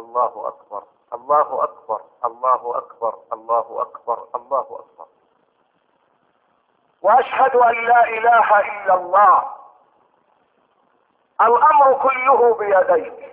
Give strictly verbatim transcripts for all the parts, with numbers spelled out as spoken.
الله أكبر الله أكبر الله أكبر الله أكبر الله أكبر. وأشهد أن لا إله إلا الله. الأمر كله بيديك.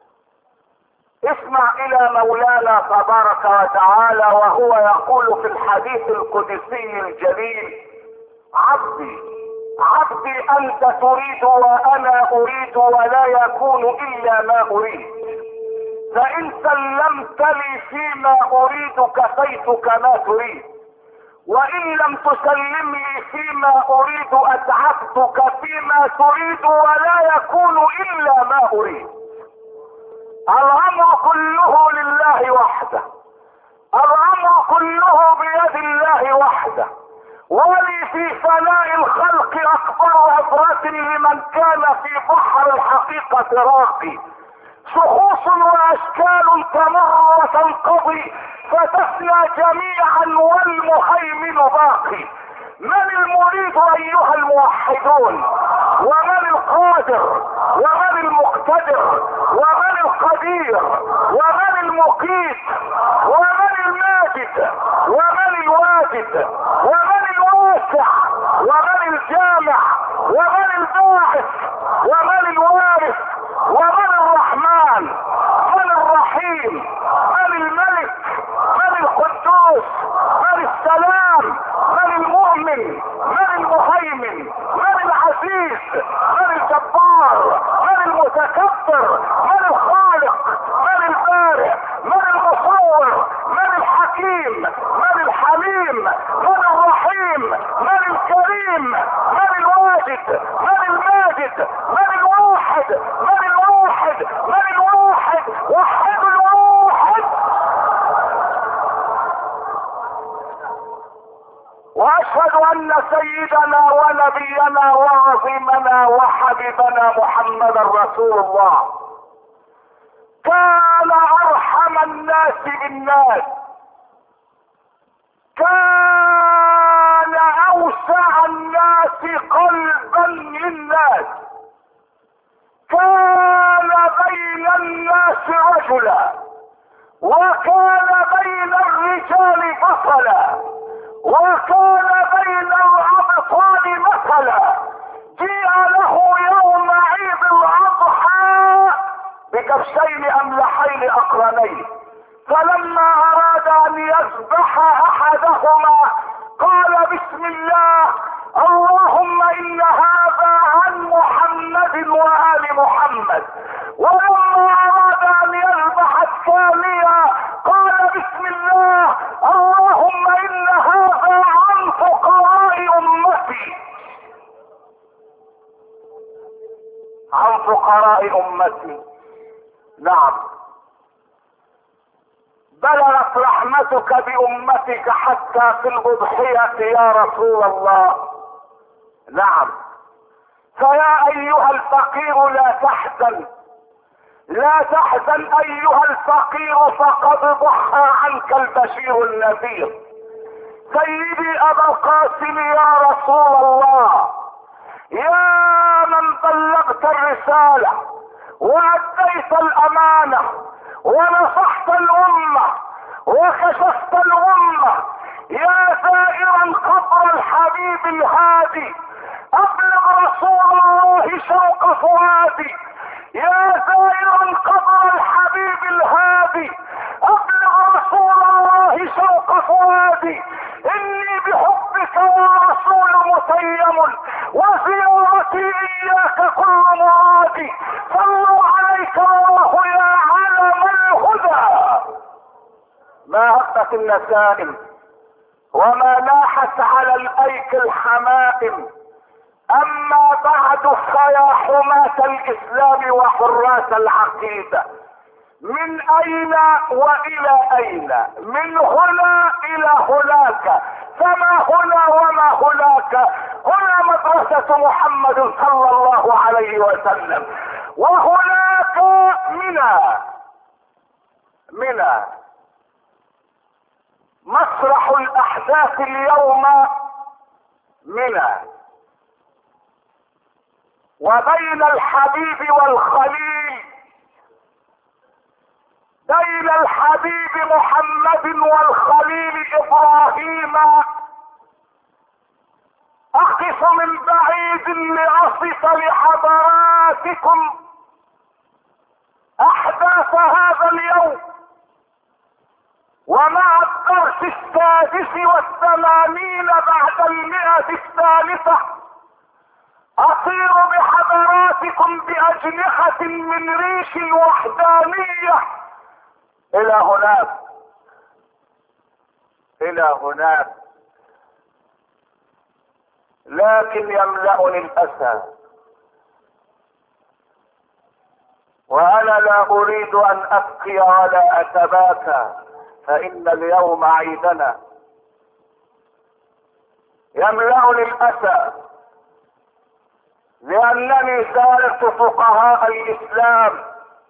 اسمع إلى مولانا تبارك وتعالى وهو يقول في الحديث القدسي الجليل: عبدي عبدي أنت تريد وأنا أريد ولا يكون إلا ما أريد، فإن سلمت لي فيما أريد كفيتك ما تريد، وإن لم تسلم لي فيما أريد أتعبتك فيما تريد ولا يكون إلا ما أريد. الأمر كله لله وحده، الأمر كله بيد الله وحده. ولي في فناء الخلق أكبر عبرة لمن كان في بحر الحقيقة راقي. شخوص وأشكال تمر وتنقضي فتفنى جميعا والمهيمن باقي. من المريد أيها الموحدون؟ ومن القادر؟ ومن المقتدر؟ ومن القدير؟ ومن المقيت؟ ومن الماجد؟ ومن الواجد؟ ومن الواسع؟ ومن الجامع؟ ومن الباعث؟ ومن الوارث؟ ومن الرحمن؟ من الرحيم؟ من الملك؟ من القدوس؟ من السلام؟ من المؤمن؟ من المهيمن؟ من العزيز؟ من الجبار؟ من المتكبر؟ من الخالق؟ من البارئ؟ من المصور؟ من الحكيم؟ من الحليم؟ من الرحيم؟ من الكريم؟ من الواجد؟ من الماجد؟ من الواحد؟ من الواحد؟ من الواحد؟ وحد الواحد. واشهد ان سيدنا ونبينا وعظيمنا وحبيبنا محمدا رسول الله كان ارحم الناس بالناس، كان اوسع الناس قلبا للناس، كان بين الناس رجلا وكان بين الرجال بطلا وكان بين الابطال مثلا. جيء له يوم عيد الاضحى بكبشين املحين اقرنين، فلما اراد ان يذبح احدهما قال بسم الله اللهم ان هذا عن محمد وآل محمد، ولما اراد ان يذبح الثانية قال بسم الله اللهم ان هذا عن فقراء امتي، عن فقراء امتي. نعم، بلغت رحمتك بامتك حتى في الاضحية يا رسول الله. نعم، فيا ايها الفقير لا تحزن، لا تحزن ايها الفقير فقد ضحى عنك البشير النذير. سيدي ابا القاسم يا رسول الله، يا من بلغت الرسالة واديت الامانة ونصحت الامة وكشفت الامة، يا زائرا قبر الحبيب الهادي ابلغ رسول الله شوق فؤادي، يا زائرا قبر الحبيب الهادي ابلغ رسول الله شوق فؤادي. اني بحبك يا رسول متيم وزيارتي اياك كل مرادي، صلوا عليك الله يا علم الهدى. ما هبت النسائم وما لاحت على الايك الحمائم، اما بعد فيا حماة الاسلام وحراس العقيدة، من اين والى اين؟ من هنا الى هناك، فما هنا وما هناك؟ هنا مدرسة محمد صلى الله عليه وسلم، وهناك منى. منى مسرح الاحداث اليوم، منى، وبين الحبيب والخليل بين الحبيب محمد والخليل ابراهيم اقف من بعيد لاصف لحضراتكم احداث هذا اليوم، ومع الدرس السادس والثمانين بعد المئة الثالثة اطير بحضراتكم باجنحة من ريش الوحدانية الى هناك الى هناك لكن يملأني الاسى، وانا لا اريد ان ابكي ولا اتباكى، فان اليوم عيدنا. يملأني الاسى لانني سألت فقهاء الاسلام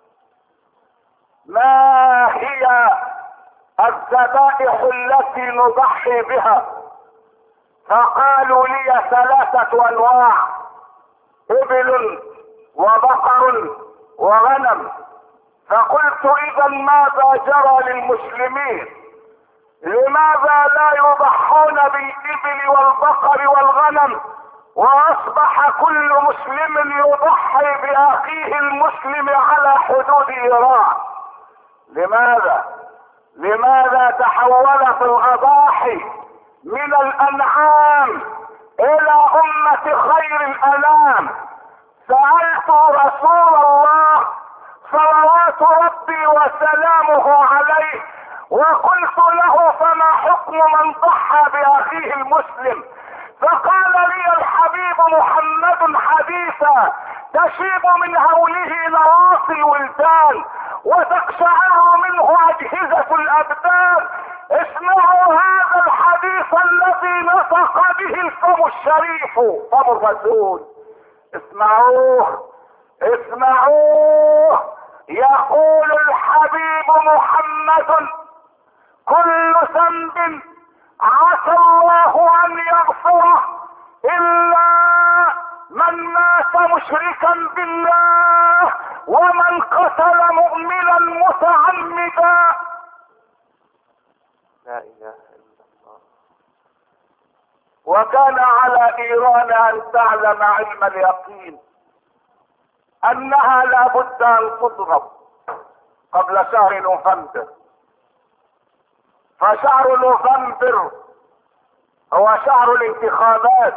ما هي الذبائح التي نضحي بها، فقالوا لي ثلاثة انواع: ابل وبقر وغنم. فقلت اذا ماذا جرى للمسلمين؟ لماذا لا يضحون بالابل والبقر والغنم واصبح كل مسلم يضحي باخيه المسلم على حدود ايران؟ لماذا لماذا تحولت الاضاحي من الانعام الى امة خير الانام؟ سألت رسول الله صلوات ربي وسلامه عليه وقلت له: فما حكم من ضحى باخيه المسلم؟ فقال لي الحبيب محمد حديثا: تشيب من هوله نواصي الولدان وتقشعر منه اجهزة الابدان. اسمعوا هذا الحديث الذي نطق به الفم الشريف، فم الرسول. اسمعوه اسمعوه يقول الحبيب محمد: كل ذنب عسى الله ان يغفره الا من مات مشركا بالله ومن قتل مؤمنا متعمدا. لا اله الا الله. وكان على ايران ان تعلم علم اليقين انها لا بد ان تضرب قبل شهر نوفمبر، فشهر نوفمبر هو شهر الانتخابات،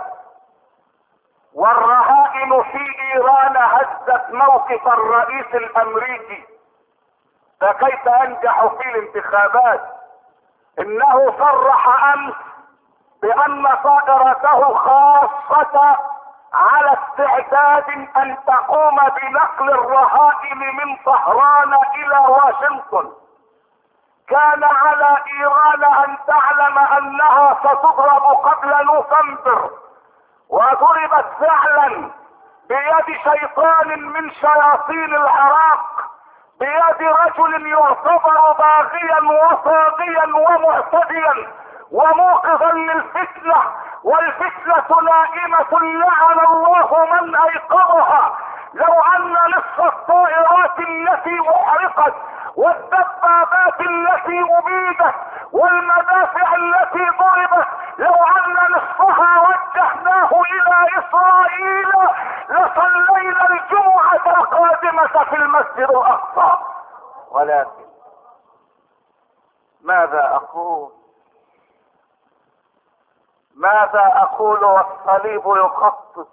والرهائن في ايران هزت موقف الرئيس الامريكي، فكيف ينجح في الانتخابات؟ انه صرح امس بان طائرته خاصة على استعداد ان تقوم بنقل الرهائن من طهران الى واشنطن. كان على ايران ان تعلم انها ستضرب قبل نوفمبر، وضربت فعلا بيد شيطان من شياطين العراق، بيد رجل يعتبر باغيا وطاغيا ومعتديا وموقظا للفتنة، والفتنة نائمة لعن الله من ايقظها. لو ان نصف الطائرات التي احرقت والدبابات التي ابيدت والمدافع التي ضربت لو ان نصفها وجهناه الى اسرائيل لصلينا الجمعة القادمة في المسجد الاقصى. ولكن ماذا اقول ماذا اقول والصليب يخطط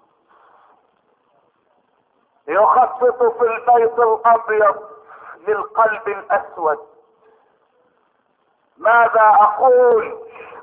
يخطط في البيت الابيض للقلب الاسود. ماذا اقول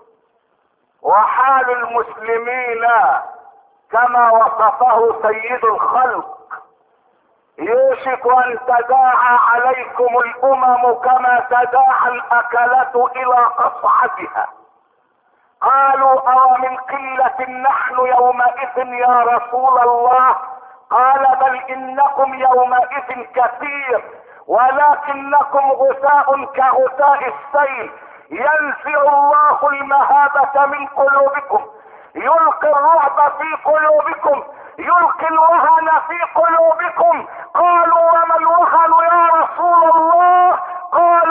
وحال المسلمين كما وصفه سيد الخلق: يوشك ان تداعى عليكم الامم كما تداعى الاكلة الى قصعتها. قالوا: او من قلة نحن يومئذ يا رسول الله؟ قال: بل انكم يومئذ كثير ولكنكم غثاء كغثاء السيل، ينزع الله المهابة من قلوبكم، يلقي الرعب في قلوبكم، يلقي الوهن في قلوبكم. قالوا: وما الوهن يا رسول الله؟ قال: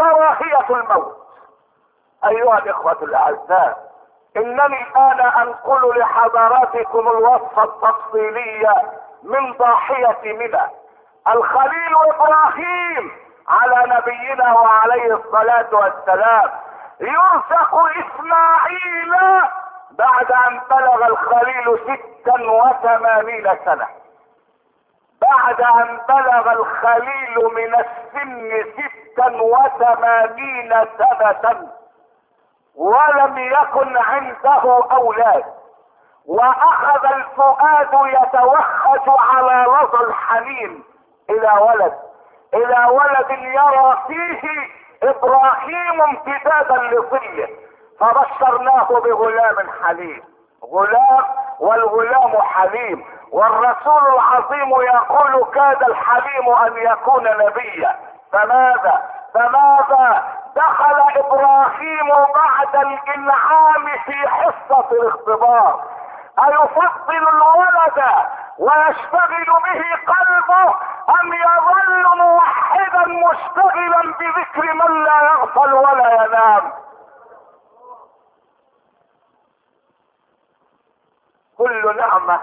كراهية الموت. ايها الاخوة الاعزاء، انني الان انقل لحضراتكم الوصفة التفصيلية من ضاحية منى الخليل ابراهيم على نبينا وعليه الصلاة والسلام. يرزق اسماعيل بعد ان بلغ الخليل ستا وثمانين سنة. بعد ان بلغ الخليل من السن ستا وثمانين سنة ولم يكن عنده اولاد، واخذ الفؤاد يتوخج على لظى الحنين الى ولد الى ولد يرى فيه ابراهيم امتدادا لظله، فبشرناه بغلام حليم. غلام والغلام حليم، والرسول العظيم يقول كاد الحليم ان يكون نبيا. فماذا فماذا دخل ابراهيم بعد الانعام في حصة الاختبار. ايفضل الولد ويشتغل به قلبه ام يظل موحدا مشتغلا بذكر من لا يغفل ولا ينام؟ كل نعمة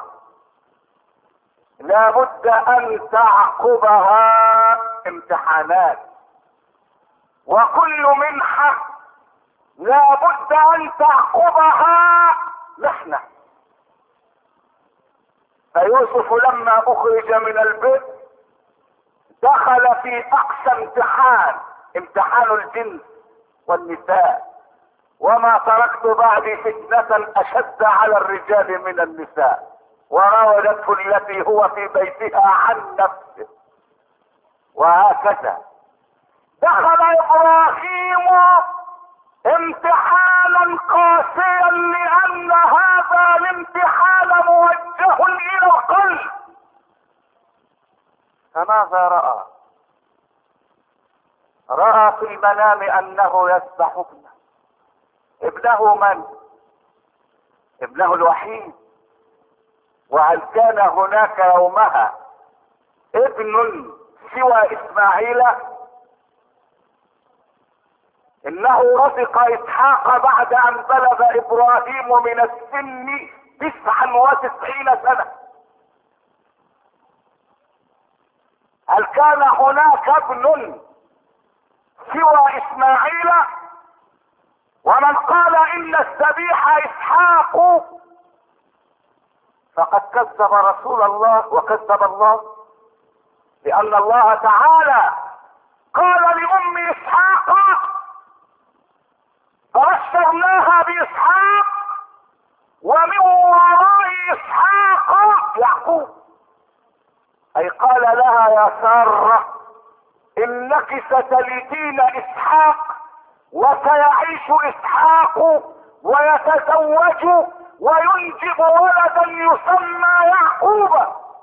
لابد ان تعقبها امتحانات، وكل منحة لابد ان تعقبها محنة. فيوسف لما اخرج من البيت دخل في اقصى امتحان، امتحان الجنس والنساء. وما تركت بعدي فتنة اشد على الرجال من النساء، وراودته التي هو في بيتها عن نفسه. وهكذا دخل ابراهيم امتحانا قاسيا، لان هذا الامتحان موجه الى القلب. فماذا راى؟ راى في المنام انه يذبح ابنه. ابنه من؟ ابنه الوحيد. وهل كان هناك يومها ابن سوى اسماعيل؟ انه رزق اسحاق بعد ان بلغ ابراهيم من السن تسعا وتسعين سنة. هل كان هناك ابن سوى اسماعيل؟ ومن قال ان الذبيح اسحاق فقد كذب رسول الله وكذب الله، لان الله تعالى قال لام اسحاق فبشرناها باسحاق ومن وراء اسحاق يعقوب. اي قال لها يا سارة انك ستلدين اسحاق وسيعيش اسحاق ويتزوج وينجب ولدا يسمى يعقوب.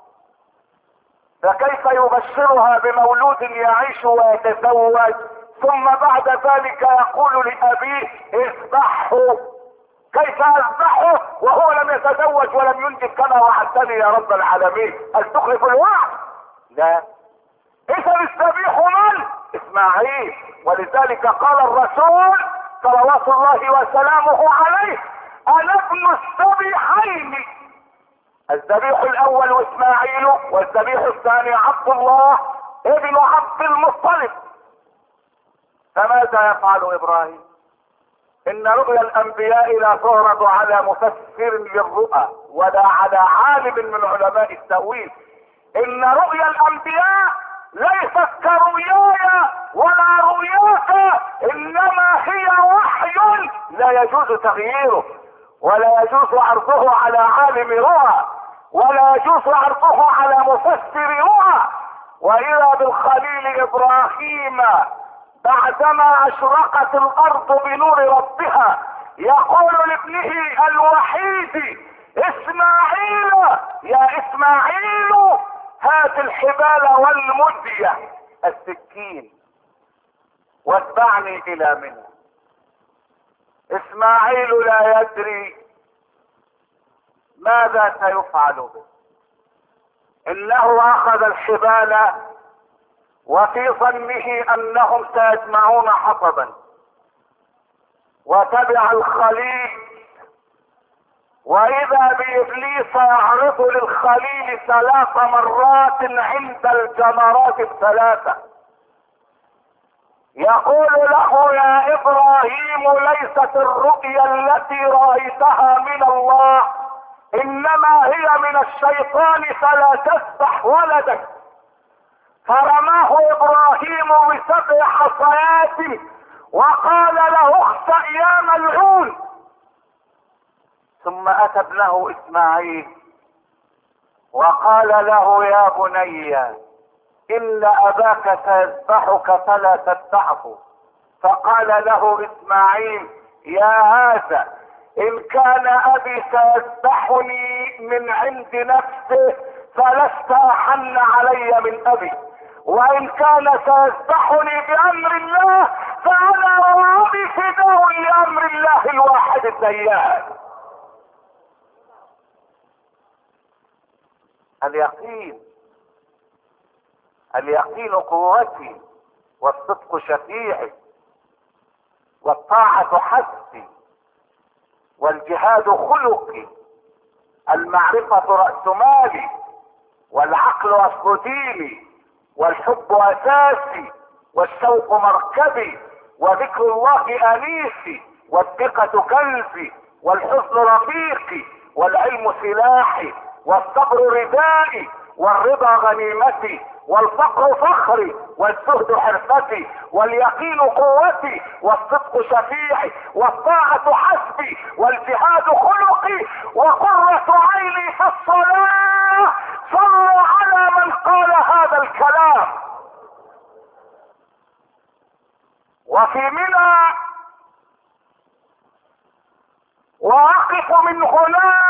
فكيف يبشرها بمولود يعيش ويتزوج ثم بعد ذلك يقول لأبيه اذبحه؟ كيف اذبحه وهو لم يتزوج ولم ينجب كما وعدتني يا رب العالمين؟ هل تخلف الوعد؟ لا. اذا الذبيح من؟ اسماعيل. ولذلك قال الرسول صلوات الله وسلامه عليه انا ابن الذبيحين. الذبيح الاول اسماعيل، والذبيح الثاني عبد الله ابن عبد المطلب. فماذا يفعل ابراهيم؟ ان رؤيا الانبياء لا تعرض على مفسر للرؤى ولا على عالم من علماء التأويل. ان رؤيا الانبياء ليست كرؤياي ولا رؤياك، انما هي وحي لا يجوز تغييره، ولا يجوز عرضه على عالم رؤى، ولا يجوز عرضه على مفسر رؤى. واذا بالخليل ابراهيم بعدما اشرقت الارض بنور ربها يقول لابنه الوحيد اسماعيل يا اسماعيل هات الحبال والمدية السكين واتبعني الى منى. اسماعيل لا يدري ماذا سيفعل به. انه اخذ الحبال وفي ظنه انهم سيجمعون حطبا، وتبع الخليل، واذا بابليس يعرض للخليل ثلاث مرات عند الجمرات الثلاثة، يقول له يا ابراهيم ليست الرؤيا التي رأيتها من الله، انما هي من الشيطان، فلا تذبح ولدك. فرماه ابراهيم بسبع حصيات وقال له اخسأ يا ملعون. ثم اتى ابنه اسماعيل وقال له يا بني ان اباك سيذبحك فلا تذبحه. فقال له اسماعيل يا هذا ان كان ابي سيذبحني من عند نفسه فلست احن علي من ابي، وان كان سيذبحني بامر الله فانا وابي فداء لامر الله الواحد الديان. اليقين اليقين قوتي، والصدق شفيعي، والطاعة حسبي، والجهاد خلقي، المعرفة رأس مالي، والعقل أصل ديني، والحب أساسي، والشوق مركبي، وذكر الله أنيسي، والثقة كنزي، والحزن رفيقي، والعلم سلاحي، والصبر ردائي، والرضا غنيمتي، والفقر فخري، والزهد حرفتي، واليقين قوتي، والصدق شفيعي، والطاعة حسبي، والجهاد خلقي، وقرة عيني في الصلاة. صلوا على من قال هذا الكلام. وفي منى واقف من هنا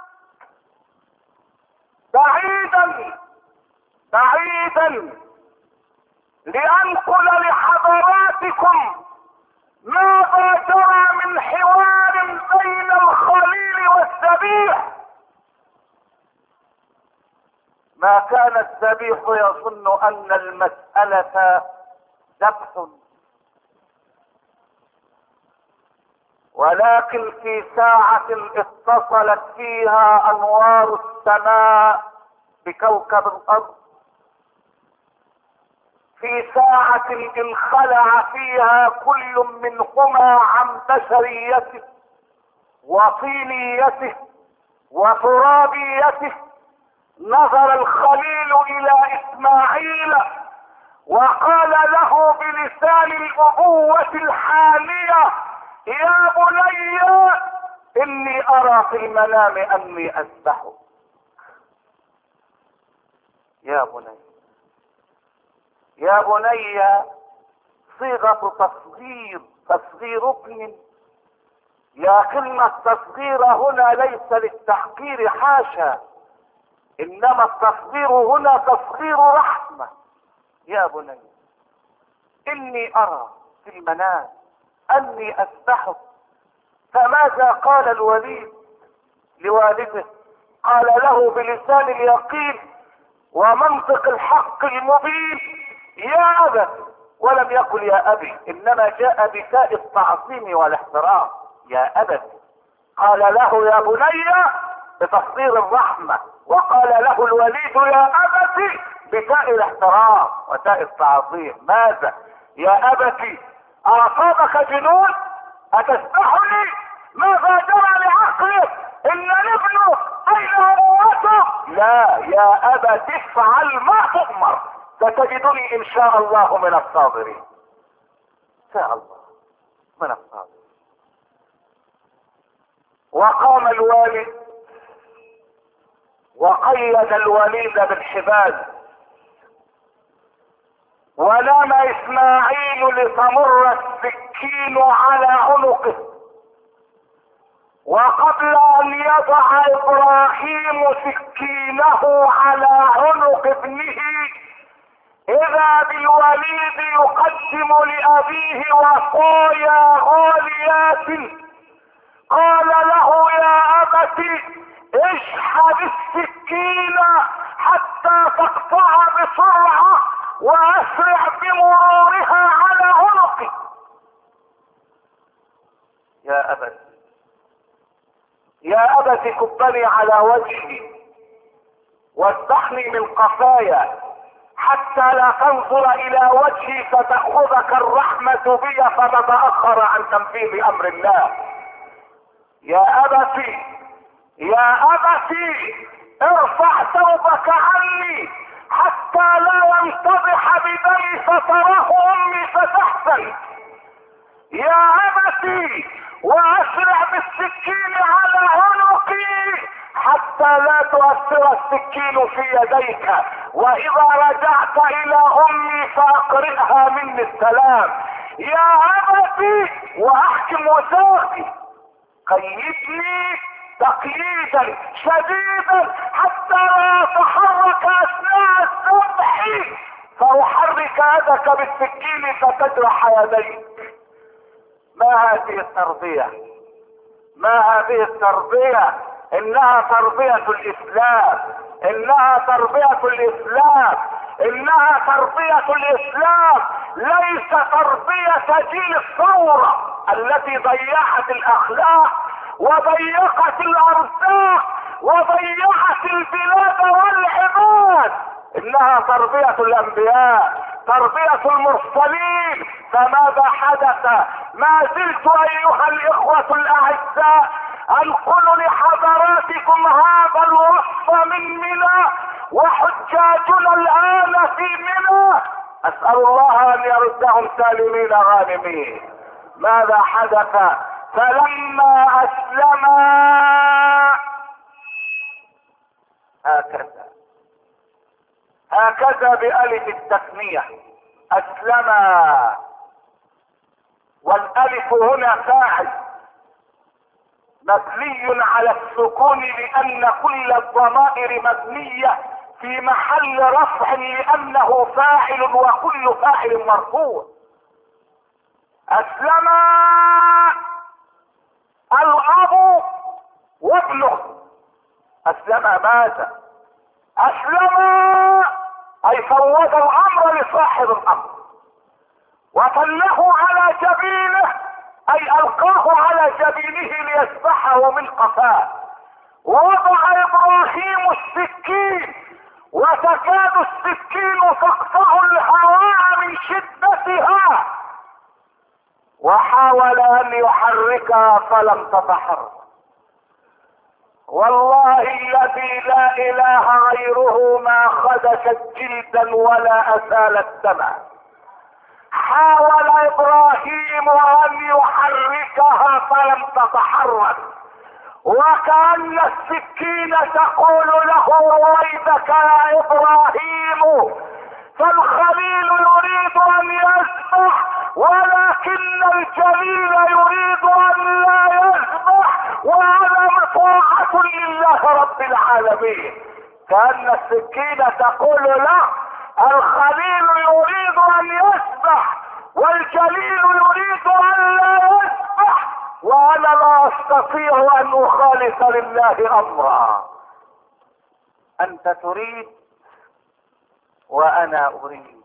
بعيدا بعيدا لأنقل لحضراتكم ماذا جرى من حوار بين الخليل والذبيح. ما كان الذبيح يظن أن المسألة ذبح، ولكن في ساعة اتصلت فيها أنوار السماء بكوكب الأرض، في ساعة انخلع فيها كل منهما عن بشريته وطينيته وترابيته، نظر الخليل إلى إسماعيل وقال له بلسان الأبوة الحالية يا بني إني أرى في المنام أني أذبحك. يا بني يا بني صيغة تصغير، تصغير ابن، لكن التصغير هنا ليس للتحقير حاشا، انما التصغير هنا تصغير رحمة. يا بني اني ارى في المنام اني اذبحك. فماذا قال الوليد لوالده؟ قال له بلسان اليقين ومنطق الحق المبين يا أبا، ولم يقل يا أبي، إنما جاء بتاء التعظيم والاحترام. يا أبا، قال له يا بني بتصدير الرحمة، وقال له الوليد يا أبت بتاء الاحترام وتاء التعظيم. ماذا؟ يا أبت أصابك جنون؟ أتسمحني؟ ماذا جرى لعقلك؟ إن الابن أين أبوته؟ لا يا أبت افعل ما تؤمر، ستجدني إن شاء الله من الصابرين. شاء الله من الصابرين. وقام الوالد وقيد الوليد بالحبال، ونام اسماعيل لتمر السكين على عنقه، وقبل ان يضع ابراهيم سكينه على عنق ابنه اذا بالوليد يقدم لابيه وصايا غاليات. قال له يا ابت اشحذ السكين حتى تقطع بسرعة واسرع بمرورها على عنقي. يا ابت يا ابت كبني على وجهي واذبحني من قفايا حتى لا تنظر الى وجهي فتأخذك الرحمة بي فتتأخر عن تنفيذ امر الله. يا ابتي يا ابتي ارفع ثوبك عني حتى لا ينتضح بدمي فتراه امي فتحزن. يا ابتي واسرع بالسكين على عنقي حتى لا تؤثر السكين في يديك، واذا رجعت الى امي فاقرئها مني السلام. يا ابتي واحكم وثاقي قيدني تقييدا شديدا حتى لا اتحرك اثناء الذبح فاحرك يدك بالسكين فتجرح يديك. ما هذه التربية؟ ما هذه التربية؟ انها تربية الاسلام، انها تربية الاسلام، انها تربية الاسلام، ليس تربية جيل الثورة التي ضيعت الاخلاق وضيقت الارزاق وضيعت البلاد والعباد. انها تربية الانبياء، تربية المرسلين. فماذا حدث؟ ما زلت ايها الاخوة الاعزاء انقل لحضراتكم هذا الوصف من منى وحجاجنا الان في منى، اسأل الله ان يردهم سالمين غانمين. ماذا حدث؟ فلما اسلما هكذا هكذا بألف التثنية اسلما، والالف هنا فاعل مبني على السكون لان كل الضمائر مبنية في محل رفع لانه فاعل وكل فاعل مرفوع. اسلما الاب وابنه. اسلم ماذا؟ اسلم اي فوض الامر لصاحب الامر وطله على جبينه اي القاه على جبينه ليذبحه من قفاه. ووضع ابراهيم السكين وتكاد السكين تقطع الهواء من شدتها وحاول ان يحركها فلم تتحرك. والله الذي لا اله غيره ما خدشت جلدا ولا اسالت دما. حاول ابراهيم ان يحركها فلم تتحرك وكأن السكين تقول له رويدك يا ابراهيم. فالخليل يريد ان يذبح ولكن الجليل يريد ان لا يذبح وهذا طاعة لله رب العالمين. كأن السكينة تقول له الخليل يريد ان يذبح والجليل يريد ان لا يذبح وانا لا استطيع ان اخالف لله امرا. انت تريد وانا اريد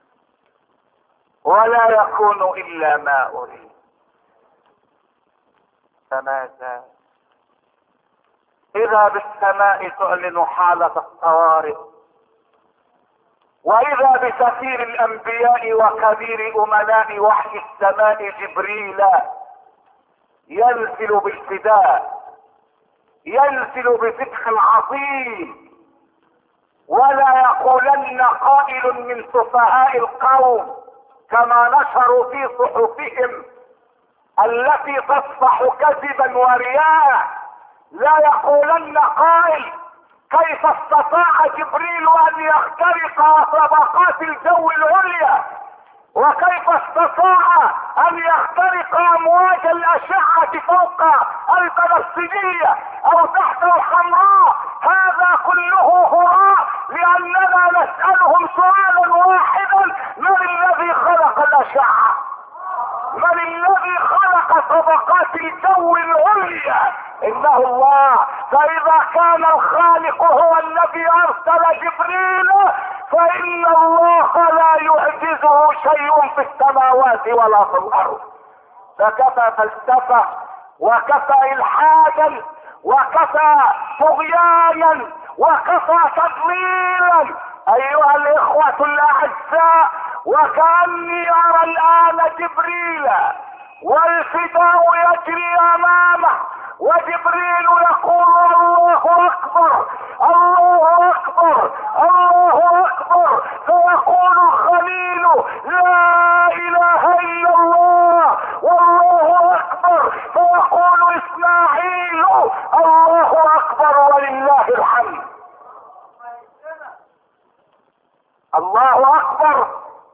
ولا يكون الا ما اريد. فماذا؟ اذا بالسماء تعلن حالة الطوارئ، واذا بسفير الانبياء وكبير امناء وحي السماء جبريل ينزل بالفداء، ينزل بفتح عظيم. ولا يقولن قائل من سفهاء القوم كما نشروا في صحفهم التي تصفح كذبا ورياء، لا يقولن قائل كيف استطاع جبريل ان يخترق طبقات الجو العليا وكيف استطاع ان يخترق امواج الاشعة فوق البنفسجية او تحت الحمراء. هذا كله هراء لاننا نسألهم سؤالا واحدا: من الذي خلق الاشعة؟ من الذي خلق طبقات الجو العليا؟ انه الله. فاذا كان الخالق هو الذي ارسل جبريل فإن الله لا يعجزه شيء في السماوات ولا في الأرض. فكفى فلسفة وكفى إلحادا وكفى طغيانا وكفى تضليلا أيها الإخوة الأعزاء. وكأني أرى الآن جبريل والفداء يجري أمامه، وجبريل يقول الله أكبر الله أكبر الله أكبر، فيقول الخليل لا إله إلا الله والله أكبر، فيقول إسماعيل الله أكبر ولله الحمد. الله أكبر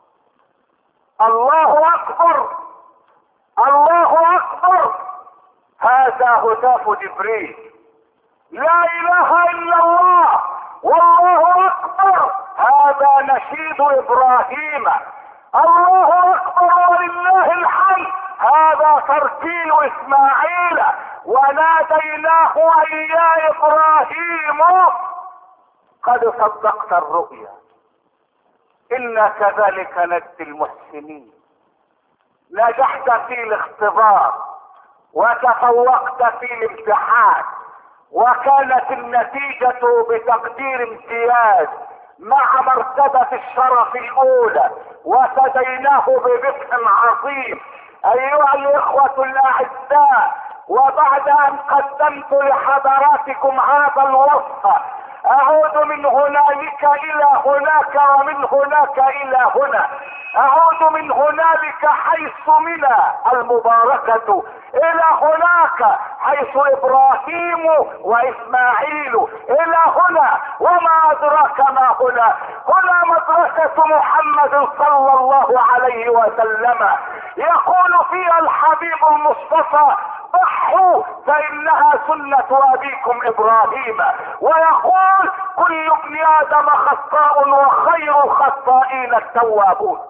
الله أكبر الله أكبر. هذا هتاف جبريل. لا إله إلا الله والله أكبر، هذا نشيد إبراهيم. الله أكبر ولله الحمد، هذا ترتيل إسماعيل. وناديناه أن يا إبراهيم قد صدقت الرؤيا إنا كذلك نجزي المحسنين. نجحت في الاختبار وتفوقت في الامتحان، وكانت النتيجة بتقدير امتياز مع مرتبة الشرف الأولى، وفديناه بذبح عظيم. أيها الإخوة الأعزاء، وبعد أن قدمت لحضراتكم هذا الوصف أعود من هنالك إلى هناك ومن هناك إلى هنا. أعود من هنالك حيث منى المباركة إلى هناك حيث إبراهيم وإسماعيل، إلى هنا وما أدراك ما هنا. هنا مدرسة محمد صلى الله عليه وسلم، يقول فيها الحبيب المصطفى ضحوا فإنها سنة أبيكم إبراهيم، ويقول كل ابن آدم خطاء وخير الخطائين التوابون.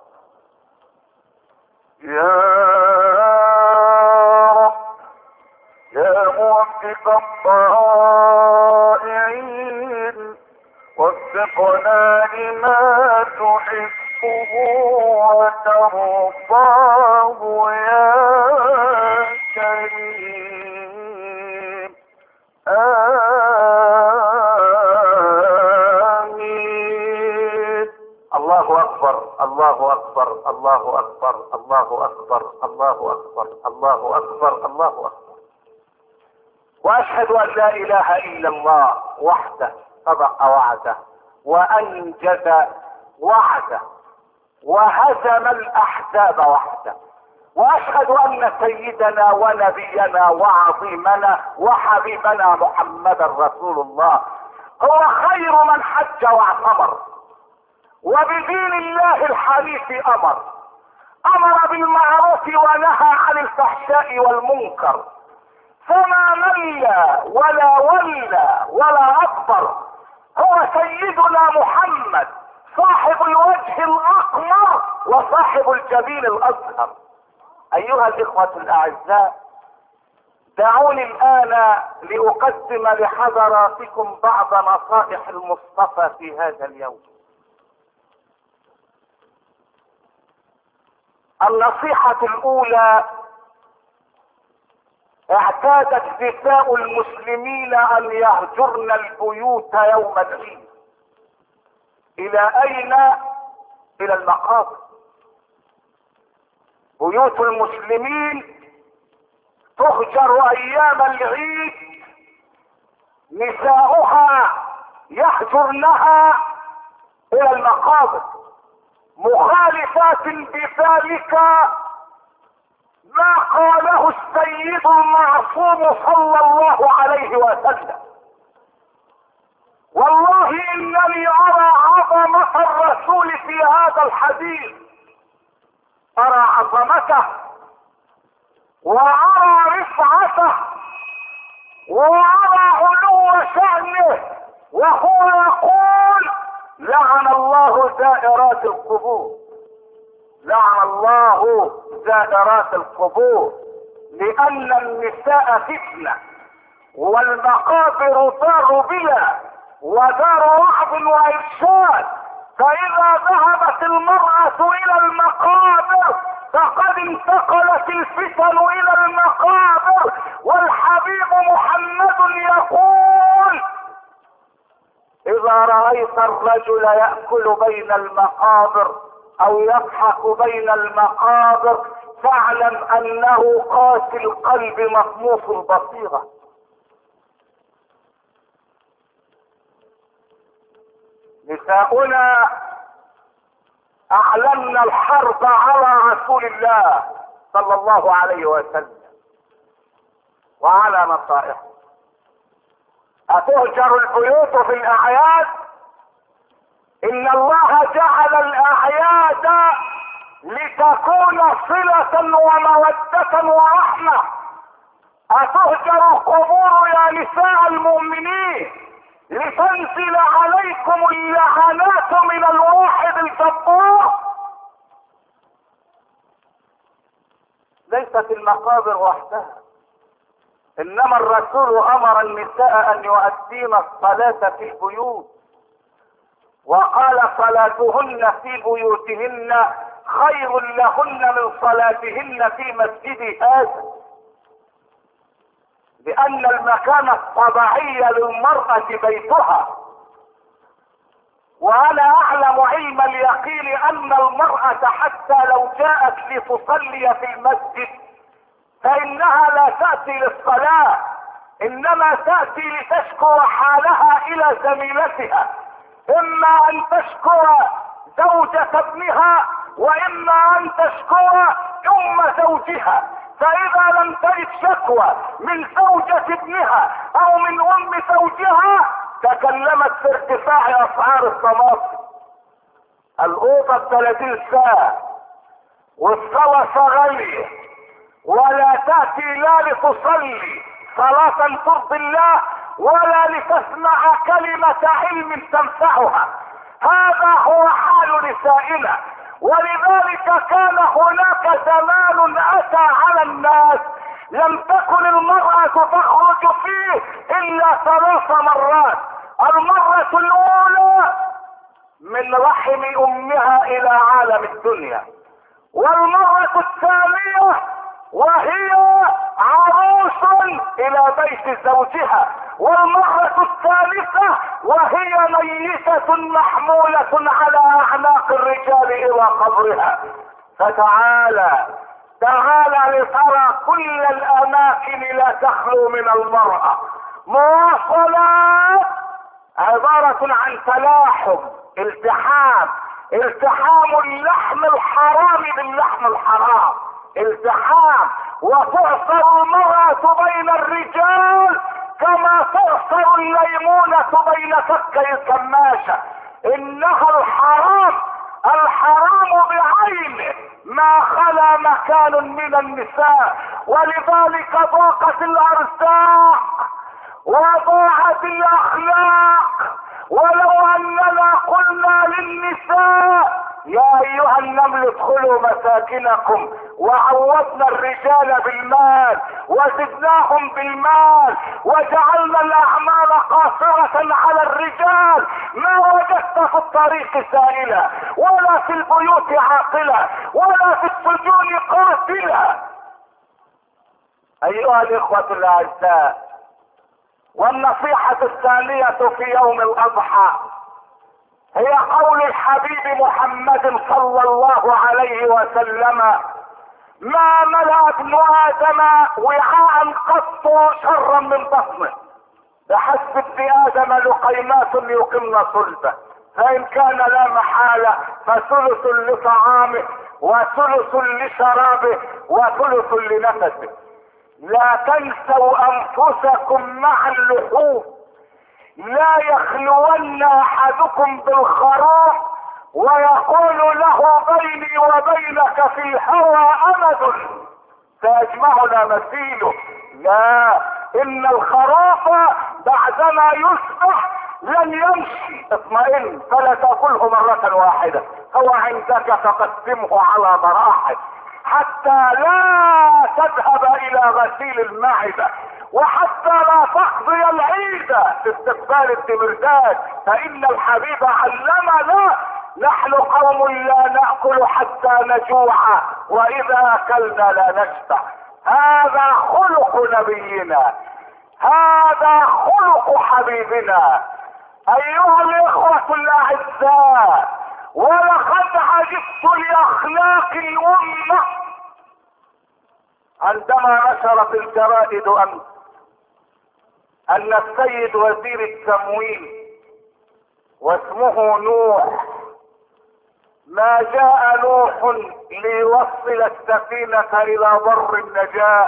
يا رب يا موفق الطائعين وفقنا لما تحبه وترضاه يا كريم. آمين. الله أكبر الله أكبر الله أكبر الله أكبر الله أكبر الله أكبر الله أكبر. وأشهد أن لا إله إلا الله وحده صدق وعده وأنجز وعده وهزم الأحزاب وحده. وأشهد أن سيدنا ونبينا وعظيمنا وحبيبنا محمدا رسول الله هو خير من حج واعتمر، وبدين الله الحنيف أمر. أمر بالمعروف ونهى عن الفحشاء والمنكر، فما مل ولا ولى ولا أكبر. هو سيدنا محمد صاحب الوجه الأقمر وصاحب الجبين الأزهر. أيها الإخوة الأعزاء، دعوني الآن لأقدم لحضراتكم بعض نصائح المصطفى في هذا اليوم. النصيحة الأولى: اعتادت نساء المسلمين أن يهجرن البيوت يوم العيد. إلى أين؟ إلى المقابر. بيوت المسلمين تهجر أيام العيد، نساؤها يهجرنها إلى المقابر، مخالفات بذلك ما قاله السيد المعصوم صلى الله عليه وسلم. والله انني ارى عظمة الرسول في هذا الحديث، ارى عظمته وارى رفعته وارى علو شأنه، وهو يقول: لعن الله زائرات القبور، لعن الله زائرات القبور، لأن النساء فتنة والمقابر دار بلا ودار وعظ وإرشاد، فاذا ذهبت المرأة الى المقابر فقد انتقلت الفتن الى المقابر. والحبيب محمد يقول: اذا رأيت الرجل يأكل بين المقابر او يضحك بين المقابر فاعلم انه قاسي القلب مطموس البصيرة. نساؤنا اعلن الحرب على رسول الله صلى الله عليه وسلم وعلى نصائحه. اتهجر البيوت في الاعياد؟ ان الله جعل الاعياد لتكون صلة ومودة ورحمة. اتهجر القبور يا نساء المؤمنين لتنزل عليكم اللعنات من الواحد الجبار؟ ليست المقابر وحدها، انما الرسول امر النساء ان يؤدين الصلاة في البيوت، وقال: صلاتهن في بيوتهن خير لهن من صلاتهن في مسجد هذا، لان المكان الطبيعي للمرأة بيتها. وانا اعلم علم اليقين ان المرأة حتى لو جاءت لتصلي في المسجد فانها لا تأتي للصلاة، انما تأتي لتشكو حالها الى زميلتها، اما ان تشكو زوجة ابنها واما ان تشكو ام زوجها. فاذا لم تجد شكوى من زوجة ابنها او من ام زوجها تكلمت في ارتفاع اسعار الطماطم. الاوضة بثلاثين ساعة والصلاة غالية، ولا تأتي لا لتصلي صلاة ترضي الله ولا لتسمع كلمة علم تنفعها. هذا هو حال نسائنا. ولذلك كان هناك زمان اتى على الناس لم تكن المرأة تخرج فيه الا ثلاث مرات. المرة الاولى من رحم امها الى عالم الدنيا، والمرة الثانية وهي عروس الى بيت زوجها، والمرة الثالثة وهي ميتة محمولة على اعناق الرجال الى قبرها. فتعالى تعالى لترى كل الاماكن لا تخلو من المرأة. مواصلات عبارة عن تلاحم، التحام، التحام اللحم الحرام باللحم الحرام، التحام. وتعصر المرأة بين الرجال كما تعصر الليمونة بين فكي الكماشة. انها الحرام، الحرام بعينه ما خلا مكان من النساء. ولذلك ضاقت الارزاق وضاعت الاخلاق. ولو اننا قلنا للنساء: يا ايها النمل ادخلوا مساكنكم، وعوضنا الرجال بالمال وزدناهم بالمال وجعلنا الاعمال قاصرة على الرجال، ما وجدت في الطريق سائلة ولا في البيوت عاقلة ولا في السجون قاتلة. ايها الاخوة الاعزاء، والنصيحة الثانية في يوم الاضحى هي قول الحبيب محمد صلى الله عليه وسلم: ما ملأ ابن ادم وعاء قط شرا من بطنه، بحسب ابن ادم لقيمات يقمن صلبه، فان كان لا محالة فثلث لطعامه وثلث لشرابه وثلث لنفسه. لا تنسوا انفسكم مع اللحوم. لا يخلون احدكم بالخروف ويقول له: بيني وبينك في الهوى امد سيجمعنا مثيله. لا، ان الخروف بعدما يصبح لن يمشي. اطمئن فلا تاكله مرة واحدة، هو عندك فقسمه على مراحل حتى لا تذهب الى غسيل المعدة، وحتى لا تقضي العيد في استقبال التمرداد، فان الحبيب علمنا نحن قوم لا نأكل حتى نجوع واذا اكلنا لا نشبع. هذا خلق نبينا، هذا خلق حبيبنا. ايها الاخوة الاعزاء، ولقد عجبت لاخلاق الامة عندما نشرت الجرائد امس ان السيد وزير التموين واسمه نوح، ما جاء نوح ليوصل السفينة الى بر النجاة،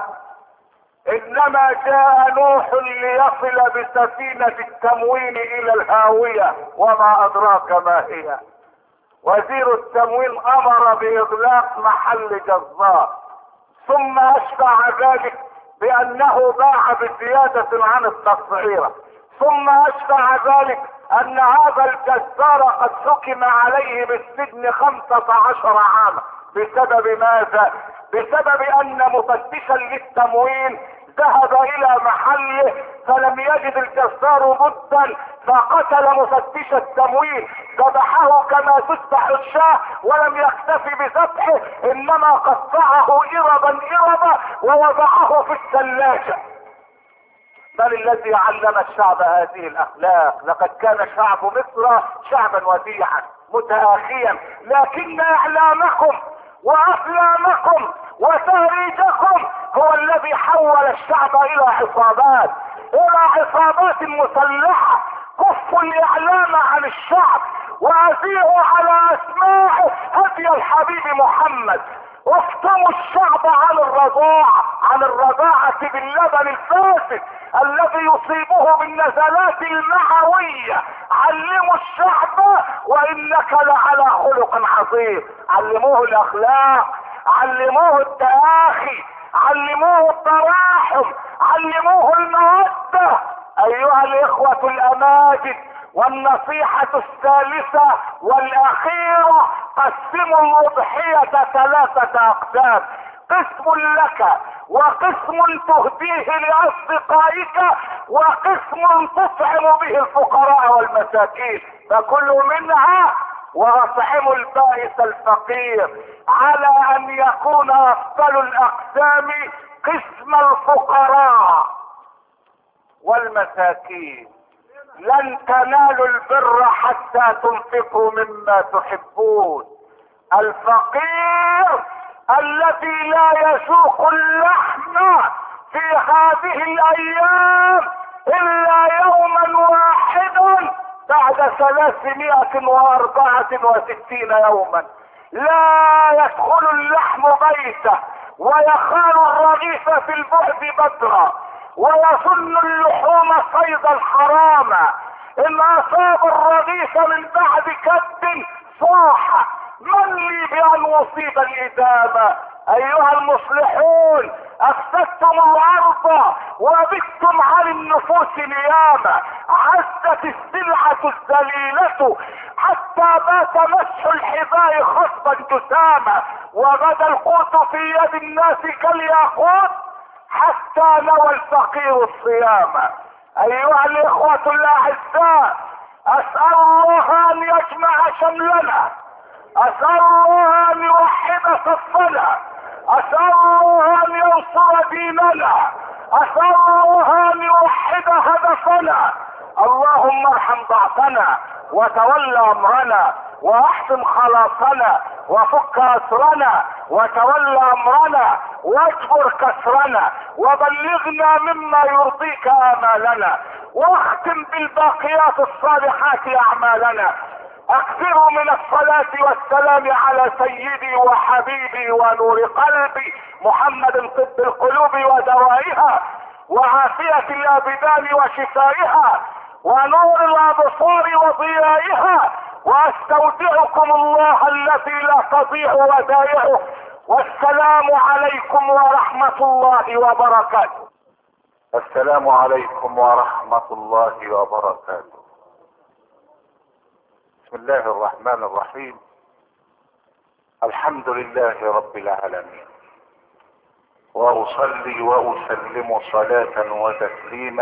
انما جاء نوح ليصل بسفينة التموين الى الهاوية، وما ادراك ما هي. وزير التموين امر باغلاق محل جزار، ثم اشبع ذلك بانه باع بزيادة عن التسعيرة، ثم اشبع ذلك ان هذا الجزار قد حكم عليه بالسجن خمسة عشر عاما. بسبب ماذا؟ بسبب ان مفتشا للتموين ذهب الى محله فلم يجد الجزار بدا فقتل مفتش التموين، ذبحه كما تذبح الشاة، ولم يكتفي بذبحه انما قطعه اربا اربا ووضعه في الثلاجة. بل الذي علم الشعب هذه الاخلاق. لقد كان شعب مصر شعبا وديعا متآخيا، لكن اعلامكم وافلامكم وتهريجكم هو الذي حول الشعب الى عصابات، الى عصابات مسلحة. كفوا الاعلام عن الشعب واذيعوا على اسماعه هدي الحبيب محمد. افتموا الشعب عن الرضاعة، عن الرضاعة باللبن الفاسد الذي يصيبه بالنزلات المعوية. علموا الشعب وانك لعلى خلق عظيم. علموه الاخلاق، علموه التآخي، علموه التراحم، علموه المودة. ايها الاخوة الاماجد، والنصيحة الثالثة والاخيرة، قسموا الاضحية ثلاثة اقسام: قسم لك، وقسم تهديه لاصدقائك، وقسم تطعم به الفقراء والمساكين، فكلوا منها واطعموا البائس الفقير. على ان يكون افضل الاقسام قسم الفقراء والمساكين. لن تنالوا البر حتى تنفقوا مما تحبون. الفقير الذي لا يذوق اللحم في هذه الايام الا يوما واحدا بعد ثلاثمائة واربعة وستين يوما، لا يدخل اللحم بيته، ويخال الرغيف في البعد بدرا، ويظن اللحوم صيدا حراما. ان اصاب الرغيف من بعد كد صاح: من لي بان اصيب الادامة. ايها المصلحون، افسدتم الارض وبتم على النفوس نياما. عزت السلعة الذليلة حتى بات مسح الحذاء خصبا جساما، وبدا القوت في يد الناس كالياقوت حتى نوى الفقير الصيام. ايها الاخوة الاعزاء، اسأل الله ان يجمع شملنا، اسأل الله ان يوحد صفنا، اسأل الله ان ينصر ديننا، اسأل الله ان يوحد هدفنا. اللهم ارحم ضعفنا وتولى امرنا واحسن خلاصنا وفك اسرنا وتولى امرنا واجبر كسرنا وبلغنا مما يرضيك امالنا واختم بالباقيات الصالحات اعمالنا. اكثروا من الصلاة والسلام على سيدي وحبيبي ونور قلبي محمد، طب القلوب ودوائها وعافية الابدان وشفائها ونور الابصار وضيائها، واستودعكم الله الذي لا تضيع ودائعه، والسلام عليكم ورحمة الله وبركاته. السلام عليكم ورحمة الله وبركاته. بسم الله الرحمن الرحيم. الحمد لله رب العالمين، واصلي واسلم صلاة وتسليما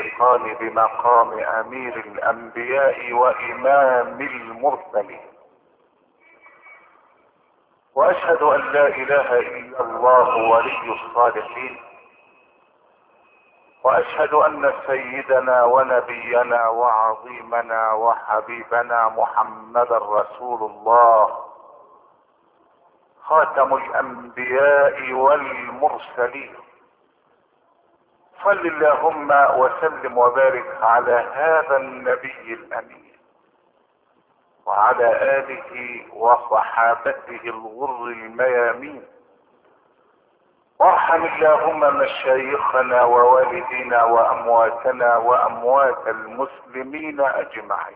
يليقان بمقام امير الانبياء وامام المرسلين واشهد ان لا اله الا الله ولي الصالحين، واشهد ان سيدنا ونبينا وعظيمنا وحبيبنا محمدا رسول الله، خاتم الانبياء والمرسلين. صل اللهم وسلم وبارك على هذا النبي الامين وعلى اله وصحابته الغر الميامين. وارحم اللهم مشايخنا ووالدينا وامواتنا واموات المسلمين اجمعين.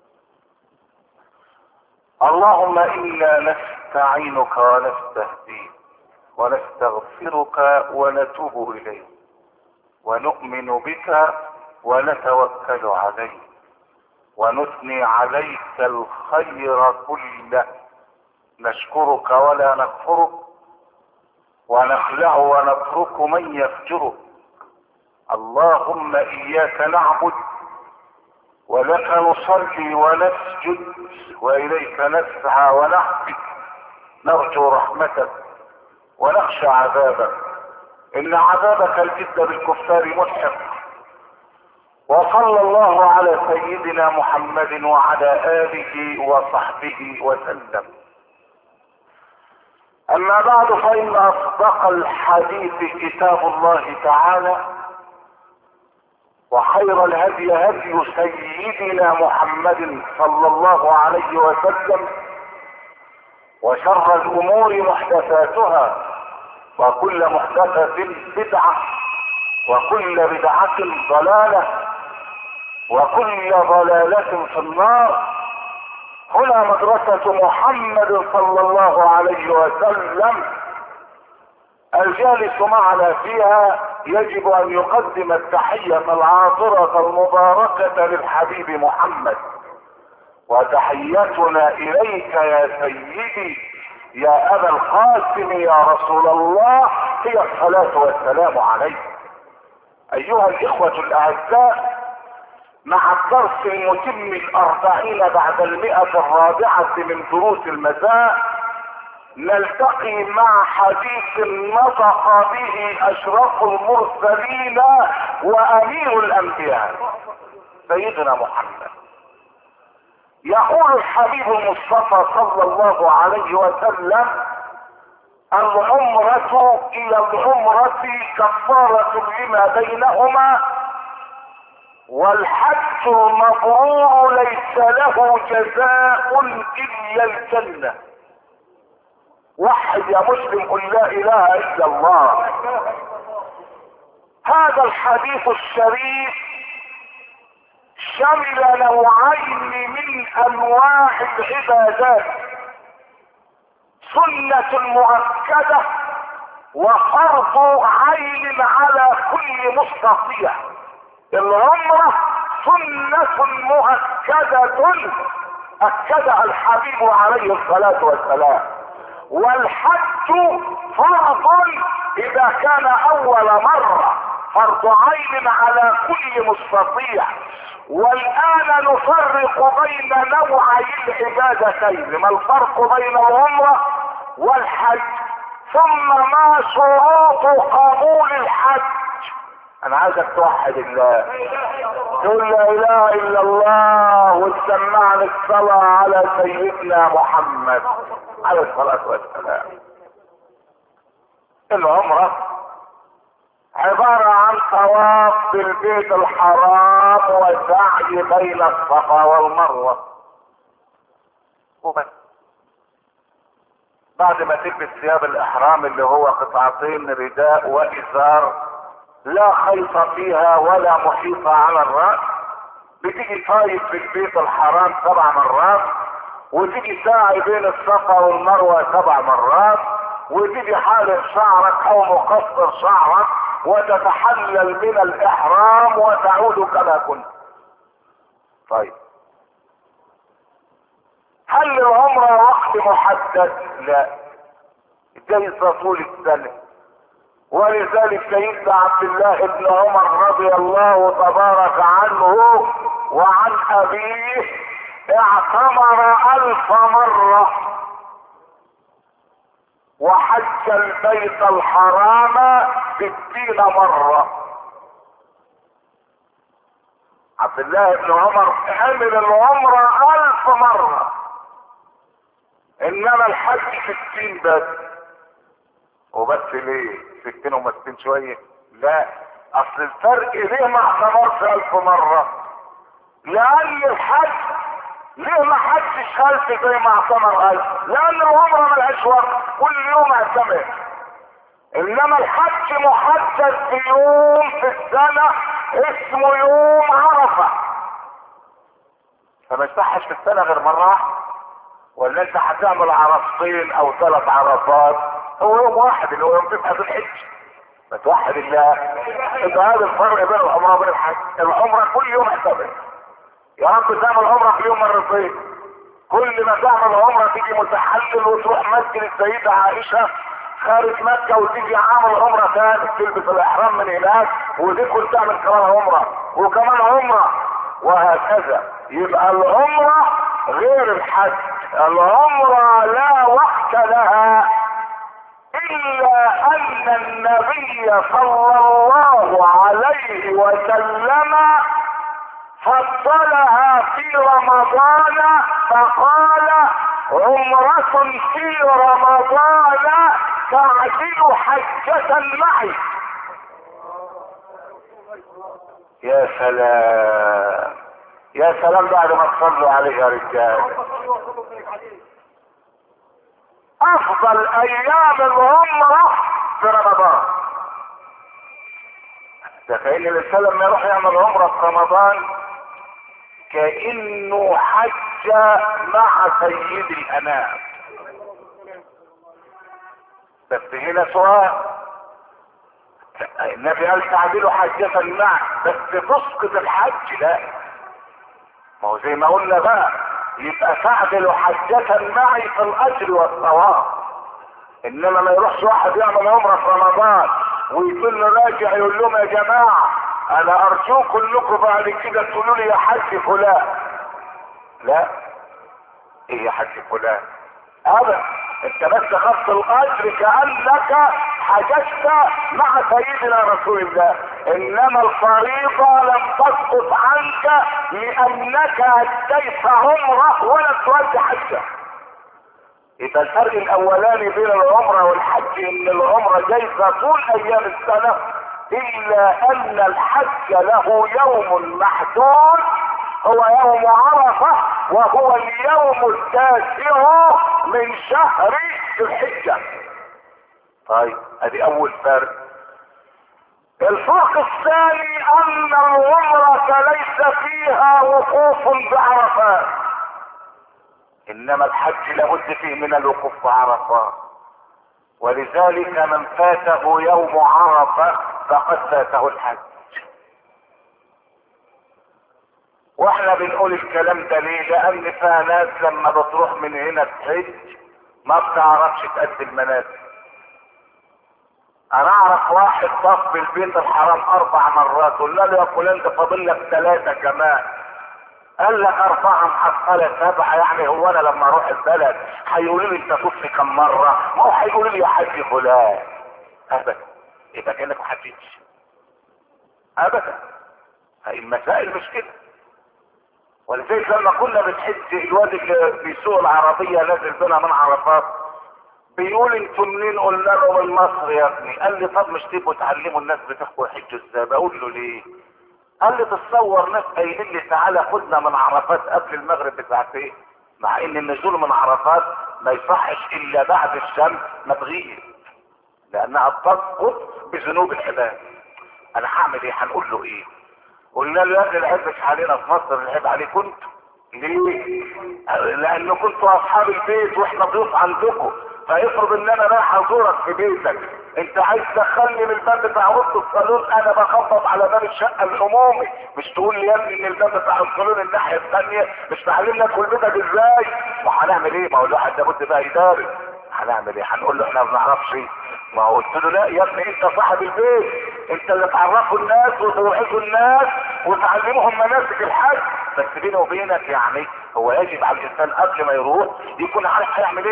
اللهم انا نستعينك ونستهديك ونستغفرك ونتوب اليك ونؤمن بك ونتوكل عليك ونثني عليك الخير كله، نشكرك ولا نكفرك ونخلع ونترك من يفجرك. اللهم اياك نعبد ولك نصلي ونسجد واليك نسعى ونحفد، نرجو رحمتك ونخشى عذابك، ان عذابك الجد بالكفار ملحق. وصلى الله على سيدنا محمد وعلى اله وصحبه وسلم. اما بعد، فان اصدق الحديث كتاب الله تعالى، وخير الهدي هدي سيدنا محمد صلى الله عليه وسلم، وشر الامور محدثاتها، وكل محدثة بدعة، وكل بدعة ضلالة، وكل ضلالة في النار. هنا مدرسة محمد صلى الله عليه وسلم، الجالس معنا فيها يجب ان يقدم التحية العاطرة المباركة للحبيب محمد. وتحيتنا اليك يا سيدي يا ابا القاسم يا رسول الله هي الصلاة والسلام عليك. ايها الاخوة الاعزاء، مع الدرس المتم الاربعين بعد المئة الرابعة من دروس المساء، نلتقي مع حديث نطق به اشرف المرسلين وامير الانبياء سيدنا محمد. يقول الحبيب المصطفى صلى الله عليه وسلم: العمرة الى العمرة كفارة لما بينهما، والحج المبرور ليس له جزاء الا الجنة. وحد يا مسلم، قل لا اله الا الله. هذا الحديث الشريف شمل نوعين من انواع العبادات: سنة مؤكدة وفرض عين على كل مستطيع. العمرة سنة مؤكدة اكدها الحبيب عليه الصلاة والسلام، والحج فرض اذا كان اول مرة، فرض عين على كل مستطيع. والان نفرق بين نوعي العبادتين: ما الفرق بين العمرة والحج؟ ثم ما شروط قبول الحج؟ انا عايزك توحد الله، تقول لا اله الا الله وتسمعني الصلاة على سيدنا محمد عليه الصلاة والسلام. العمرة عبارة عن طواف بالبيت الحرام وسعي بين الصفا والمروة وبس. بعد ما تلبس ثياب الاحرام اللي هو قطعتين رداء وازار لا خيط فيها ولا محيط على الراس، بتيجي طايف في البيت الحرام سبع مرات، وتيجي ساعي بين الصفا والمروة سبع مرات، وتيجي حالق شعرك او مقصر شعرك وتتحلل من الاحرام وتعود كما كنت. طيب، هل العمرة وقت محدد؟ لا، جايزة طول السنة. ولذلك سيدنا عبد الله بن عمر رضي الله تبارك عنه وعن ابيه اعتمر الف مرة. وحج البيت الحرام ستين مرة. عبد الله بن عمر عمل العمرة الف مرة، انما الحج ستين بس. وبس ليه ستين ومستين شوية؟ لا، اصل الفرق ليه ما اعتبرش الف مرة؟ لان الحج ليه ما حجش الف زي ما اعتبر الف؟ لان العمرة ملهاش وقت، كل يوم اعتمر. انما الحج محدد في يوم في السنة اسمه يوم عرفة، فما يصحش في السنة غير مرة واحدة. ولا انت هتعمل عرفتين او ثلاث عرفات؟ هو يوم واحد اللي هو يوم تسعة ذي الحجة. بتوحد الله. يبقى هذا الفرق بين العمرة وبين الحج. العمرة كل يوم اعتمر. يا رب تعمل عمرة في اليوم مرتين. كل ما تعمل عمرة تيجي متحلل وتروح مسجد السيدة عائشة خارج مكة وتيجي عامل عمرة ثاني، تلبس الاحرام من هناك وتدخل تعمل كمان عمرة وكمان عمرة وهكذا. يبقى العمرة غير الحج. العمرة لا وقت لها الا ان النبي صلى الله عليه وسلم فضلها في رمضان فقال عمرة في رمضان تعدل حجة معي. يا سلام يا سلام بعد ما تصلوا عليه يا رجال. افضل ايام العمرة في رمضان. ده كأن الانسان لما يروح يعمل عمرة في رمضان كأنه حج مع سيد الانام. بس هنا سؤال، النبي قال تعدلوا حجة معه بس تسقط الحج؟ لا، ما هو زي ما قلنا بقى، يبقى تعدلوا حجة معي في الاجر والثواب. انما ما يروحش واحد يعمل عمرة في رمضان ويكون راجع يقول لهم يا جماعة انا ارجوكم انكم بعد كده تقولوا لي يا حج فلان. لا، ايه يا حج فلان؟ ابدا، انت بس خدت الاجر كانك حججت مع سيدنا رسول الله، انما الفريضه لم تسقط عنك لانك اديت عمره ولا تؤدي حجه. يبقى الفرق الاولاني بين العمره والحج ان العمره جايزه طول ايام السنه، الا ان الحج له يوم محدود هو يوم عرفة، وهو اليوم التاسع من شهر الحجة. طيب ادي اول فرق. الفرق الثاني ان العمرة ليس فيها وقوف بعرفات، انما الحج لابد فيه من الوقوف بعرفات. ولذلك من فاته يوم عرفة فقد فاته الحج. واحنا بنقول الكلام ده ليه؟ لان فيها ناس لما بتروح من هنا تحج ما بتعرفش تأدي المناسك. انا اعرف واحد طاف بالبيت الحرام اربع مرات، قلنا له يا فلان ده فاضل لك ثلاثة كمان، قال لك اربعة محصلة سبعة، يعني هو انا لما اروح البلد هيقولوا لي انت طفت كم مرة؟ ما هو هيقولوا لي يا حاج فلان. ابدا، يبقى كانك ما حجتش ابدا. هاي المسائل مش كده. ولذلك لما كنا بنحج الواد اللي بيسوق العربية نازل بنا من عرفات بيقول انتوا منين؟ قلنا له من مصر يا ابني. قال لي طب مش تبقوا تعلموا الناس بتحكوا يحجوا ازاي؟ بقول له ليه؟ قال لي تتصور ناس قايلين لي تعالى خدنا من عرفات قبل المغرب بساعتين، مع ان النزول من عرفات ما يصحش الا بعد الشمس ما تغيب لانها بتسقط بذنوب العباد. انا هعمل ايه؟ هنقول له ايه؟ قلنا له يا ابني العيب مش علينا في مصر، العيب عليكم انتوا. ليه؟ لان كنتوا اصحاب البيت واحنا ضيوف عندكم، فيفرض ان انا رايح ازورك في بيتك، انت عايز تدخلني من الباب بتاع اوضه الصالون، انا بخبط على باب الشقه العمومي، مش تقول لي يا ابني ان الباب بتاع الصالون الناحيه الثانيه، مش تعلمنا ادخل بيتك ازاي؟ وهنعمل ايه؟ ما هو الواحد لابد بقى يدارس. هنعمل ايه؟ هنقول له احنا ما بنعرفش. ما هو قلت له لا يا ابني انت صاحب البيت، انت اللي تعرفوا الناس وتوعظوا الناس وتعلمهم مناسك الحج. بس بيني وبينك يعني هو يجب على الانسان قبل ما يروح يكون عارف هيعمل ايه.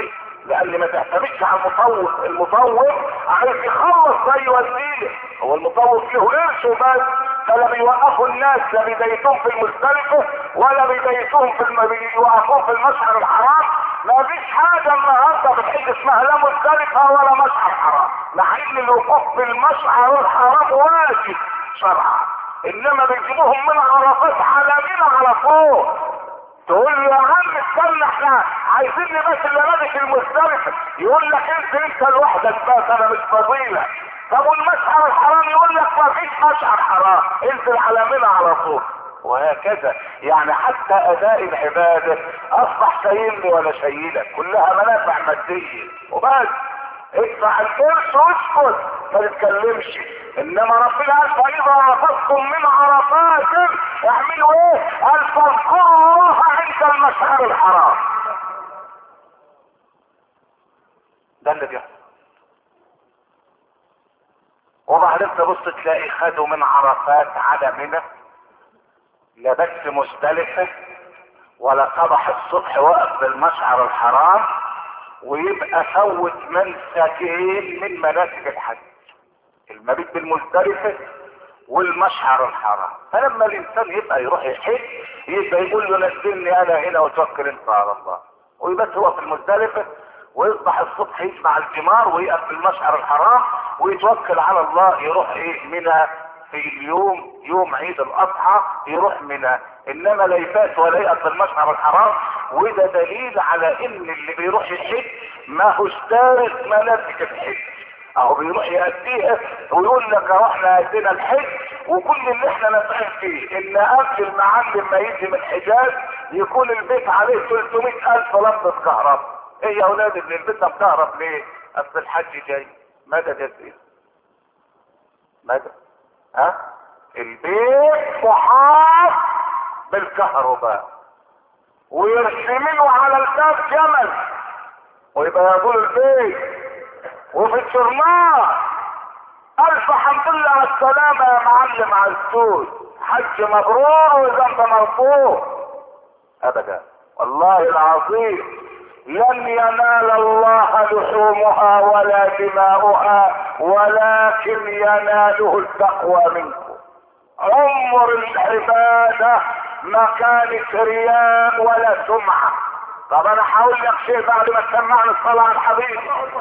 لان ما تعتمدش على المطوف. المطوف عايز يخلص زي وسيله، هو المطوف له قرش وبس، فلا بيوقفوا الناس لا بيبيتوهم في المزدلفه ولا بيبيتوهم في الم... بيوقفوهم في المشعر الحرام. ما فيش حاجه النهارده في الحج اسمها لا مزدلفه ولا مشعر حرام، مع ان الوقوف في المشعر الحرام واجب شرعا، انما بيجيبوهم من عرفات على منى على فوق. تقول له يا عم استنى احنا عايزين بس اللي نادي في المزدلفه، يقول لك انت انت لوحدك بس انا مش فضيله. طب والمشعر الحرام يقول لك ما فيش مشعر حرام، انزل على منى على طول. وهكذا يعني حتى اداء العباده اصبح شايلني ولا شايلك، كلها منافع ماديه وبس. ادفع القرش واسكت ما تتكلمش. انما ربنا قال فاذا رفضتم من عرفات اعملوا ايه؟ قال فاذكروا الله عند المشعر الحرام. ده اللي بيحصل. وبعدين تبص تلاقي خدوا من عرفات على منى، لا بس مزدلفه ولا صبح الصبح وقف بالمشعر الحرام، ويبقى فوت منسكين من مناسك الحج، المبيت بالمزدلفه والمشعر الحرام. فلما الانسان يبقى يروح يحج يبقى يقول له نزلني انا هنا وتوكل انت على الله، ويبقى هو في المزدلفه ويصبح الصبح يجمع الجمار ويقف بالمشعر الحرام ويتوكل على الله، يروح ايه منى في اليوم يوم عيد الاضحى يروح منى. انما لا يفات ولا يقف بالمشعر الحرام. وده دليل على ان اللي بيروح يحج ما هوش دارس مناسك الحج، اهو بيروح يأديها ويقول لك احنا ادينا الحج، وكل اللي احنا نسأل فيه ان قبل المعلم ما يجي من الحجاز يكون البيت عليه ثلاثمائة الف لمبة كهرباء. ايه يا اولاد اللي البيت ده مكهرب ليه؟ اصل الحج جاي. مدد يا سيدي مدد. ها البيت محاط بالكهرباء ويرسمينه على الباب جمل ويبقى يقول البيت، وفي الجرنال الف حمد لله على السلامة يا معلم عزوز، حج مبرور وذنب مرفوع. ابدا والله العظيم لن ينال الله لحومها ولا دماؤها ولكن يناله التقوى منكم. عمر العبادة ما كانت رياء ولا سمعة. طب انا هقول لك شيء بعد ما تسمعني الصلاة على الحبيب.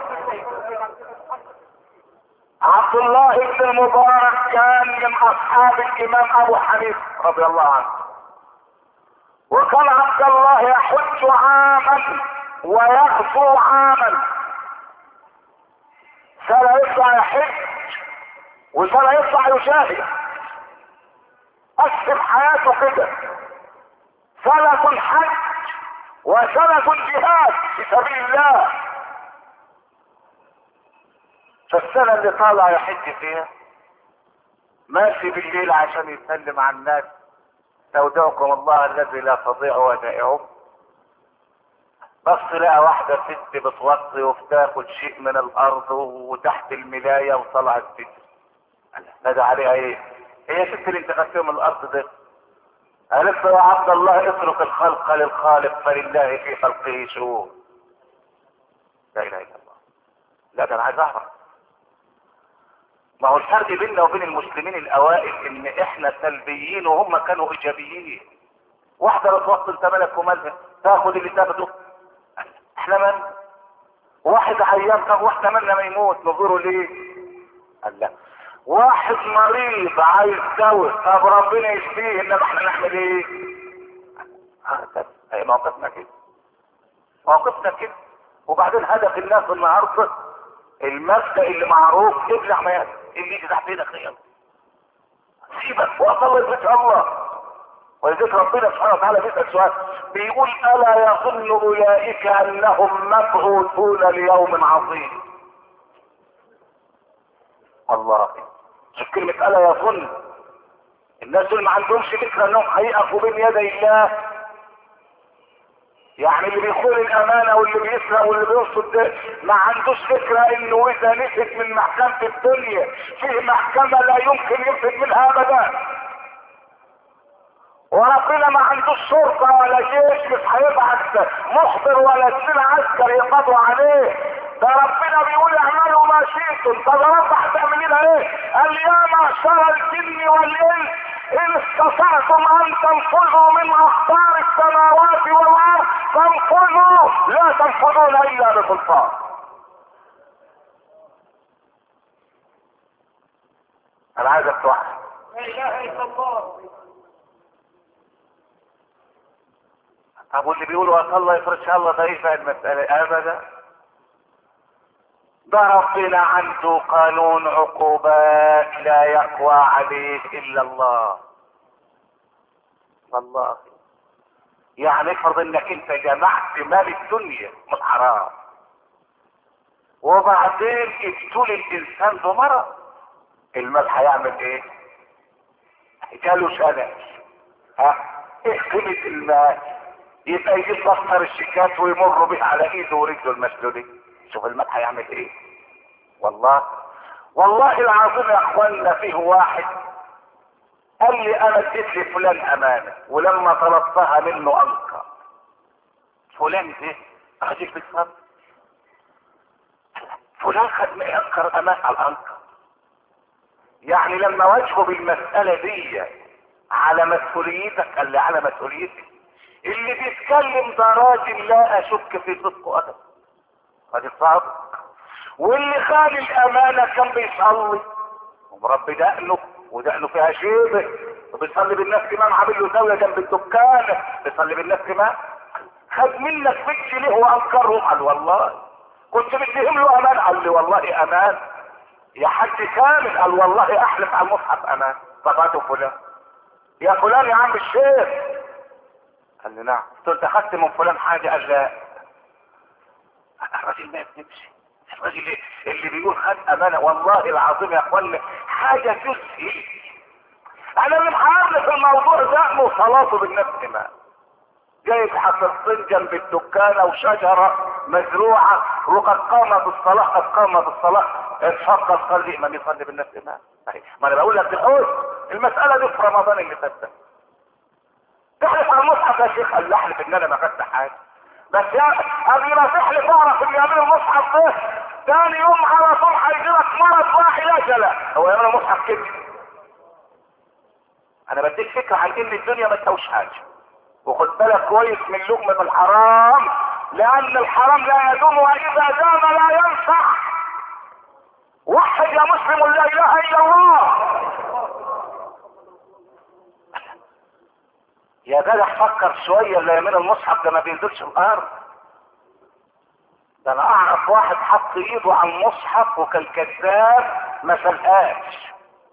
عبد الله بن المبارك كان من اصحاب الامام ابو حنيفة رضي الله عنه، وكان عبد الله يحج عاما ويغزو عاما، سنة يطلع يحج وسنة يطلع يجاهد، قسم حياته كده، سنة حج وسنة جهاد في سبيل الله. فالسنة اللي طالع يحج فيها ماشي بالليل عشان يسلم على الناس، استودعكم الله الذي لا تضيع ودائعه. بس لقى واحدة ست بتوطي وبتاخد شيء من الارض وتحت الملاية وطلعت تجري. نادى عليها ايه؟ هي ست اللي انت خدتها من الارض ده؟ قالت له يا عبد الله اترك الخلق للخالق فلله في خلقه شؤون. لا اله الا الله. لا ده انا عايز اعرف، ما هو الفرق بيننا وبين المسلمين الاوائل ان احنا سلبيين وهم كانوا ايجابيين. واحدة بتوطي انت مالك ومالها، تاخد اللي تاخده. احنا من واحد عيان، طب واحنا مالنا ما يموت نزوره ليه؟ قال لا. واحد مريض عايز دواء، طب ربنا يشفيه، انما احنا نعمل ايه؟ هكذا اي موقفنا كده، موقفنا كده. وبعدين هدف الناس النهارده المبدأ اللي معروف ابلع ما يأتي، اللي يجي تحت ايدك خير سيبك واصلي بيت الله. ولذلك ربنا سبحانه وتعالى بيسأل سؤال بيقول الا يظن اولئك انهم مبعوثون ليوم عظيم. الله، شوف كلمة الا يظن. الناس دول ما عندهمش فكرة انهم هيقفوا بين يدي الله. يعني اللي بيخون الامانة واللي بيسرق واللي بيرصد ده ما عندوش فكرة انه اذا نفت من محكمة الدنيا فيه محكمة لا يمكن ينفذ منها ابدا. وربنا ما عندوش شرطة ولا جيش مش هيبعت محضر ولا سين عسكر يقضوا عليه. ده ربنا بيقول اعملوا ما شئتم. طب يا رب هتعمل لنا ايه؟ قال يا معشر الجن والانس ان استطعتم ان تنفذوا من اقطار السماوات والارض فانفذوا لا تنفذون الا بسلطان. انا عايزك توحد لا اله الا الله. طب واللي بيقولوا ان الله يفرج الله ده ايه المسألة؟ ابدا. ده ربنا عنده قانون عقوبات لا يقوى عليه الا الله. والله يعني افرض انك انت جمعت مال الدنيا من حرام وبعدين ابتلي الانسان بمرض، المال هيعمل ايه؟ جاله شلل. ها ايه قيمة المال؟ يبقى يجيب دفتر الشيكات ويمر به على ايده ورجله المسلولين. شوف المال هيعمل ايه. والله والله العظيم يا اخوانا فيه واحد قال لي انا اديت لفلان امانه ولما طلبتها منه انكر. فلان ده اخدك بالصبر. فلان خد مني انكر امانه على الانكر. يعني لما واجهه بالمساله دي على مسؤوليتك قال لي على مسؤوليتك. اللي بيتكلم ده راجل لا اشك في صدقه ابدا. ادي صادق. واللي خان الامانه كان بيصلي ومربي دقنه ودقنه فيها شيبه وبيصلي بالناس امام عامل له زاويه جنب الدكان بيصلي بالناس امام. خد منك مية جنيه وانكرهم. قال والله كنت مديهم له امان. قال لي والله امان يا حاج كامل. قال والله احلف على المصحف امان. طب هاتوا فلان يا فلان يا عم الشيخ. قال لي نعم. قلت له انت خدت من فلان حاجه؟ قال لا. الراجل ما يكذبش. الراجل اللي بيقول خد امانه والله العظيم يا اخوانا حاجه تسهل. انا اللي محارب في الموضوع ده وصلاته بالنفس ما جايب حصرتين جنب الدكانه وشجره مزروعه وقد قامت الصلاه قد قامت الصلاه. اتفضل صلي امام يصلي بالنفس ما. ما انا بقول لك بالحوش المساله دي في رمضان اللي فات ده. تحلف على المصحف يا شيخ؟ قال لا احلف ان انا ما خدت حاجه. بس يا قبل ما تحلف اعرف ان يعمل المصحف ده ثاني يوم على طول هيجيلك مرض لا علاج له. هو يعمل المصحف كده. انا بديك فكره عن ان الدنيا ما تساويش حاجه. وخد بالك كويس من لقمه الحرام لان الحرام لا يدوم واذا دام لا ينفع. وحد يا مسلم لا اله الا الله. يا جدع فكر شويه اللي يعمل المصحف ده ما بينزلش الارض. ده انا اعرف واحد حط ايده على المصحف وكان كذاب ما شالهاش.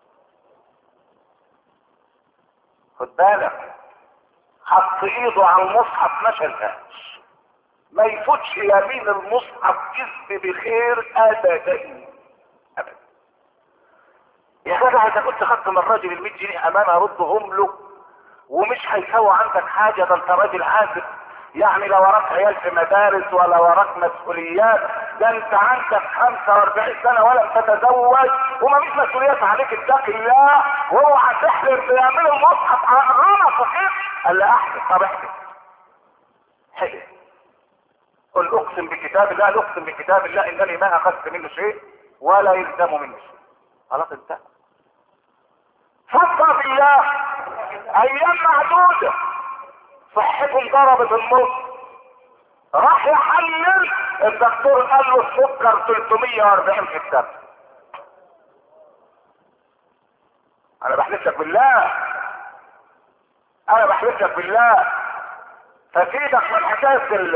خد بالك حط ايده على المصحف ما شالهاش. ما يفوتش يمين المصحف كذب بخير ابدا ابدا. يا جدع اذا كنت خدت من الراجل ال مية جنيه امانه ردهم له ومش هيسوي عندك حاجه. ده انت راجل عازب يعني لا وراك عيال في مدارس ولا وراك مسؤوليات. ده انت عندك خمسة واربعين سنة ولم تتزوج وما فيش مسؤوليات عليك. اتقي الله واوعى تحلف بيعمل المصحف غلط وحلف. قال لا احلف. طب احلف. حلف. قل اقسم بكتاب الله اقسم بكتاب الله انني ما اخذت منه شيء ولا يلزم منه شيء. خلاص انتهى. فكر بالله ايام معدودة صحتهم ضربت النص راح يحلل الدكتور قال له السكر ثلاثمية واربعين في الدم. انا بحلف لك بالله انا بحلف لك بالله فسيبك من حكايه ال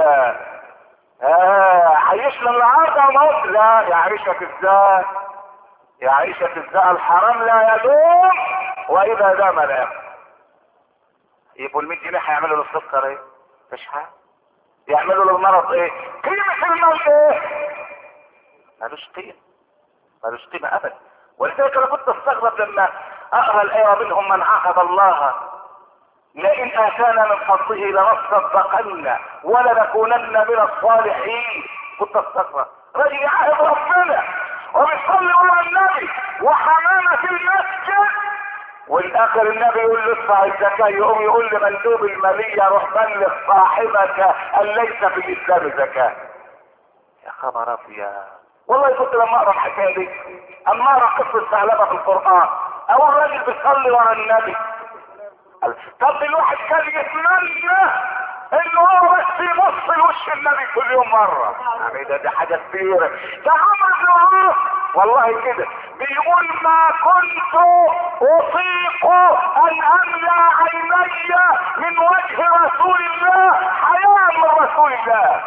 اه عيشنا النهارده وموت. لا يعيشك ازاي يعيشك ازاي. الحرام لا يدوم واذا دام لا يقوم. يبقوا ال مية جنيه هيعملوا للسكر ايه؟ مفيش حاجه. يعملوا للمرض ايه؟ قيمه المال ايه؟ مالوش قيمه مالوش قيمه ابدا. ولذلك انا كنت استغرب لما اقرا الايه منهم من عاهد الله لئن اتانا من فضله لنصدقن ولنكونن من الصالحين. كنت استغرب راجل يعاهد ربنا وبيصلي ورا النبي وحمامه في المسجد والاخر النبي يقول له ادفع الزكاة، يقوم يقول لمندوب المالية روح بلغ صاحبك ان ليس في الاسلام زكاة. يا خبر ابيض. والله كنت لما اقرا الحكايه دي، اما اقرا قصه ثعلبه في القران، اول راجل بيصلي ورا النبي. طب الواحد كان يتمنى انه هو بس يبص لوش النبي كل يوم مره، يعني ده دي حاجه كبيره. ده عمر بن العاص والله كده بيقول ما كنت اطيق ان املا عيني من وجه رسول الله حياء من رسول الله،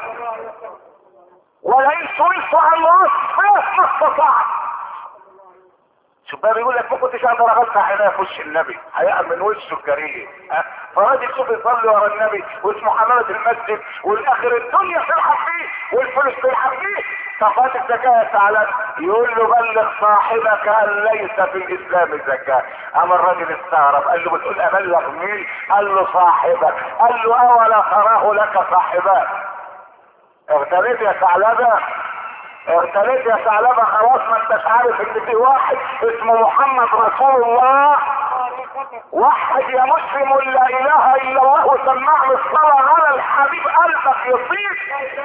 ولئن سئلت عن وصفه ما استطعت. شوف بقى بيقول لك ما كنتش اقدر اغطى عينيا في وش النبي حياء من وشه الكريم. أه؟ فراجل شوف يصلي ورا النبي واسمه حمامة المسجد، والاخر الدنيا تلحق فيه والفلوس تلحق فيه. صفات الزكاة يا ثعلبة يقول له بلغ صاحبك ان ليس في الاسلام زكاة. اما الراجل استغرب قال له بتقول ابلغ مين؟ قال له صاحبك. قال له اولا تراه لك صاحبان؟ اغتريت يا ثعلبة، اغتريت يا ثعلبة خلاص، ما انتش عارف ان في واحد اسمه محمد رسول الله. وحد يا مسلم لا اله الا الله وسمعني الصلاة على الحبيب قلبك يطيب.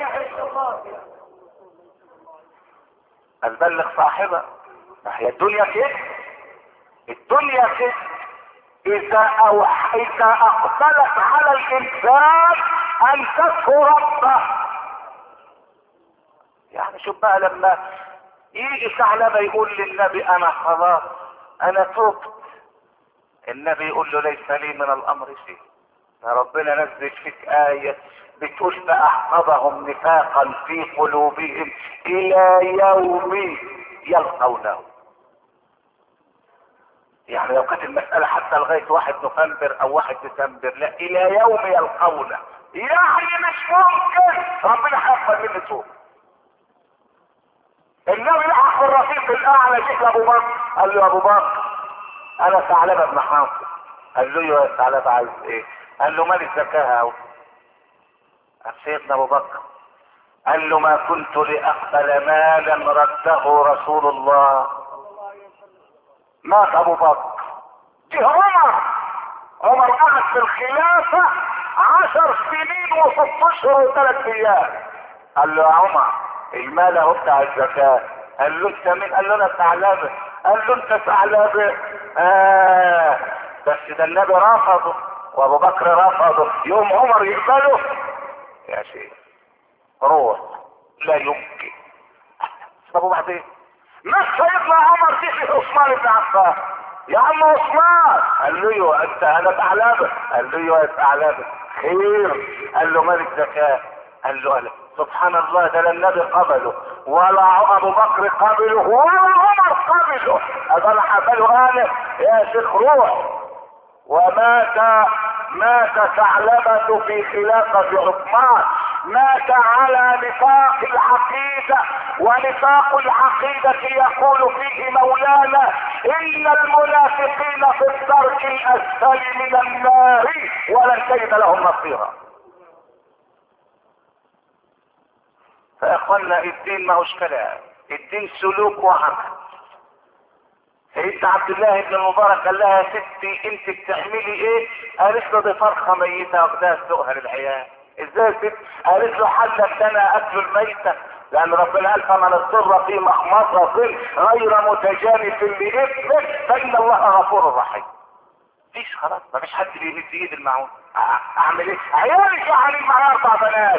قال بلغ صاحبه. هي الدنيا كده، الدنيا كده اذا او اذا اقبلت على الانسان ان تذكر ربه. يعني شوف بقى لما يجي ثعلبة يقول للنبي انا خلاص انا تبت، النبي يقول له ليس لي من الامر شيء. ربنا نزل فيك آية بتقول فأحفظهم نفاقا في قلوبهم إلى يوم يلقونه. يعني لو كانت المسألة حتى لغاية واحد نوفمبر أو واحد ديسمبر، لا إلى يوم يلقونه، يعني مش ممكن ربنا هيقبل مني توبة. النبي لحق الرفيق الأعلى جه لأبو بكر قال له يا أبو بكر أنا ثعلبة بن حاصر. قال له يا ثعلبة عايز إيه؟ قال له مال الزكاة أهو. سيدنا ابو بكر قال له ما كنت لاقبل مالا رده رسول الله. مات ابو بكر. جه عمر، عمر قعد في الخلافة عشر سنين وست اشهر وثلاث ايام. قال له يا عمر المال اهو بتاع الزكاة. قال له انت مين؟ قال له انا ثعلبة. قال له انت ثعلبة؟ اه بس ده النبي رفضه وابو بكر رفضه، يوم عمر يقبله؟ يا شيخ روح لا يمكن. طب وبعدين مش سيدنا عمر جه عثمان بن عفان. يا عم عثمان قال له ايوه انت انا ثعلبة. قال له ايوه يا ثعلبة خير. قال له مال الزكاة. قال له ألا. سبحان الله ده لا النبي قبله ولا ابو بكر قبله ولا عمر قبله. هذا انا حبله انا يا شيخ روح. ومات مات ثعلبة في خلافة عثمان، مات على نفاق العقيدة، ونفاق العقيدة يقول فيه مولانا ان المنافقين في الدرك الاسفل من النار ولن تجد لهم نصيرا. فاخوانا الدين ما هوش كلام، الدين سلوك وعمل. سيدنا عبد الله بن المبارك قال لها يا ستي انت بتعملي ايه؟ قالت له دي فرخه ميته واخداها تسوقها للعيال. ازاي يا ست؟ قالت له حلت لنا اكل الميته، لان ربنا قال فمن اضطر في مخمصه غير متجانف لاثم فان الله غفور رحيم. مفيش خلاص مفيش حد بيمد ايد المعون. اعمل ايه؟ عيالي يعني معايا اربع بنات.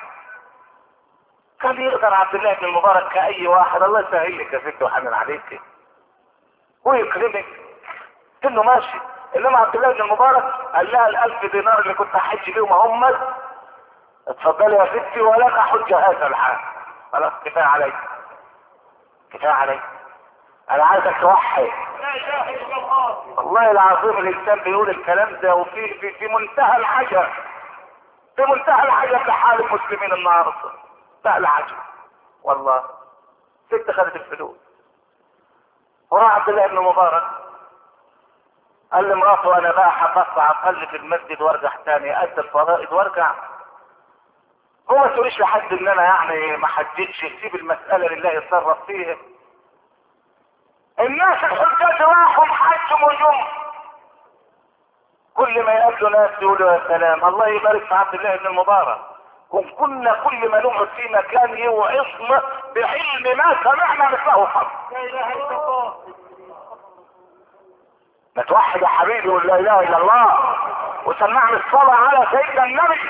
كان يقدر عبد الله بن المبارك كاي واحد الله يسهل لك يا ست ويحنن عليك ويكرمك انه ماشي. انما عبد الله بن المبارك قال لها الالف دينار اللي كنت احج بيهم هم اتفضلي يا ستي ولن احج هذا العام. خلاص كفايه علي كفايه علي انا عايزك توحد. لا اله الا الله. والله العظيم الانسان بيقول الكلام ده وفي في, في منتهى العجب، في منتهى العجب لحال المسلمين النهارده. منتهى العجب والله. ست خدت الفلوس وراح عبد الله بن المبارك قال لمراته انا بقى هبطلع اصلي في المسجد وارجع تاني ادي الفرائض وارجع. هو ما تقوليش لحد ان انا يعني ما حددش، سيب المساله لله يتصرف فيها. الناس الحجاج راحوا حجوا وجم كل ما يقابلوا ناس يقولوا يا سلام الله يبارك في عبد الله بن المبارك، كن كنا كل ما نقعد في مكان يوعظنا بعلم ما سمعنا مثله قط. لا اله الا الله. ما توحد يا حبيبي ولا لا اله الا الله وسمعنا الصلاة على سيدنا النبي.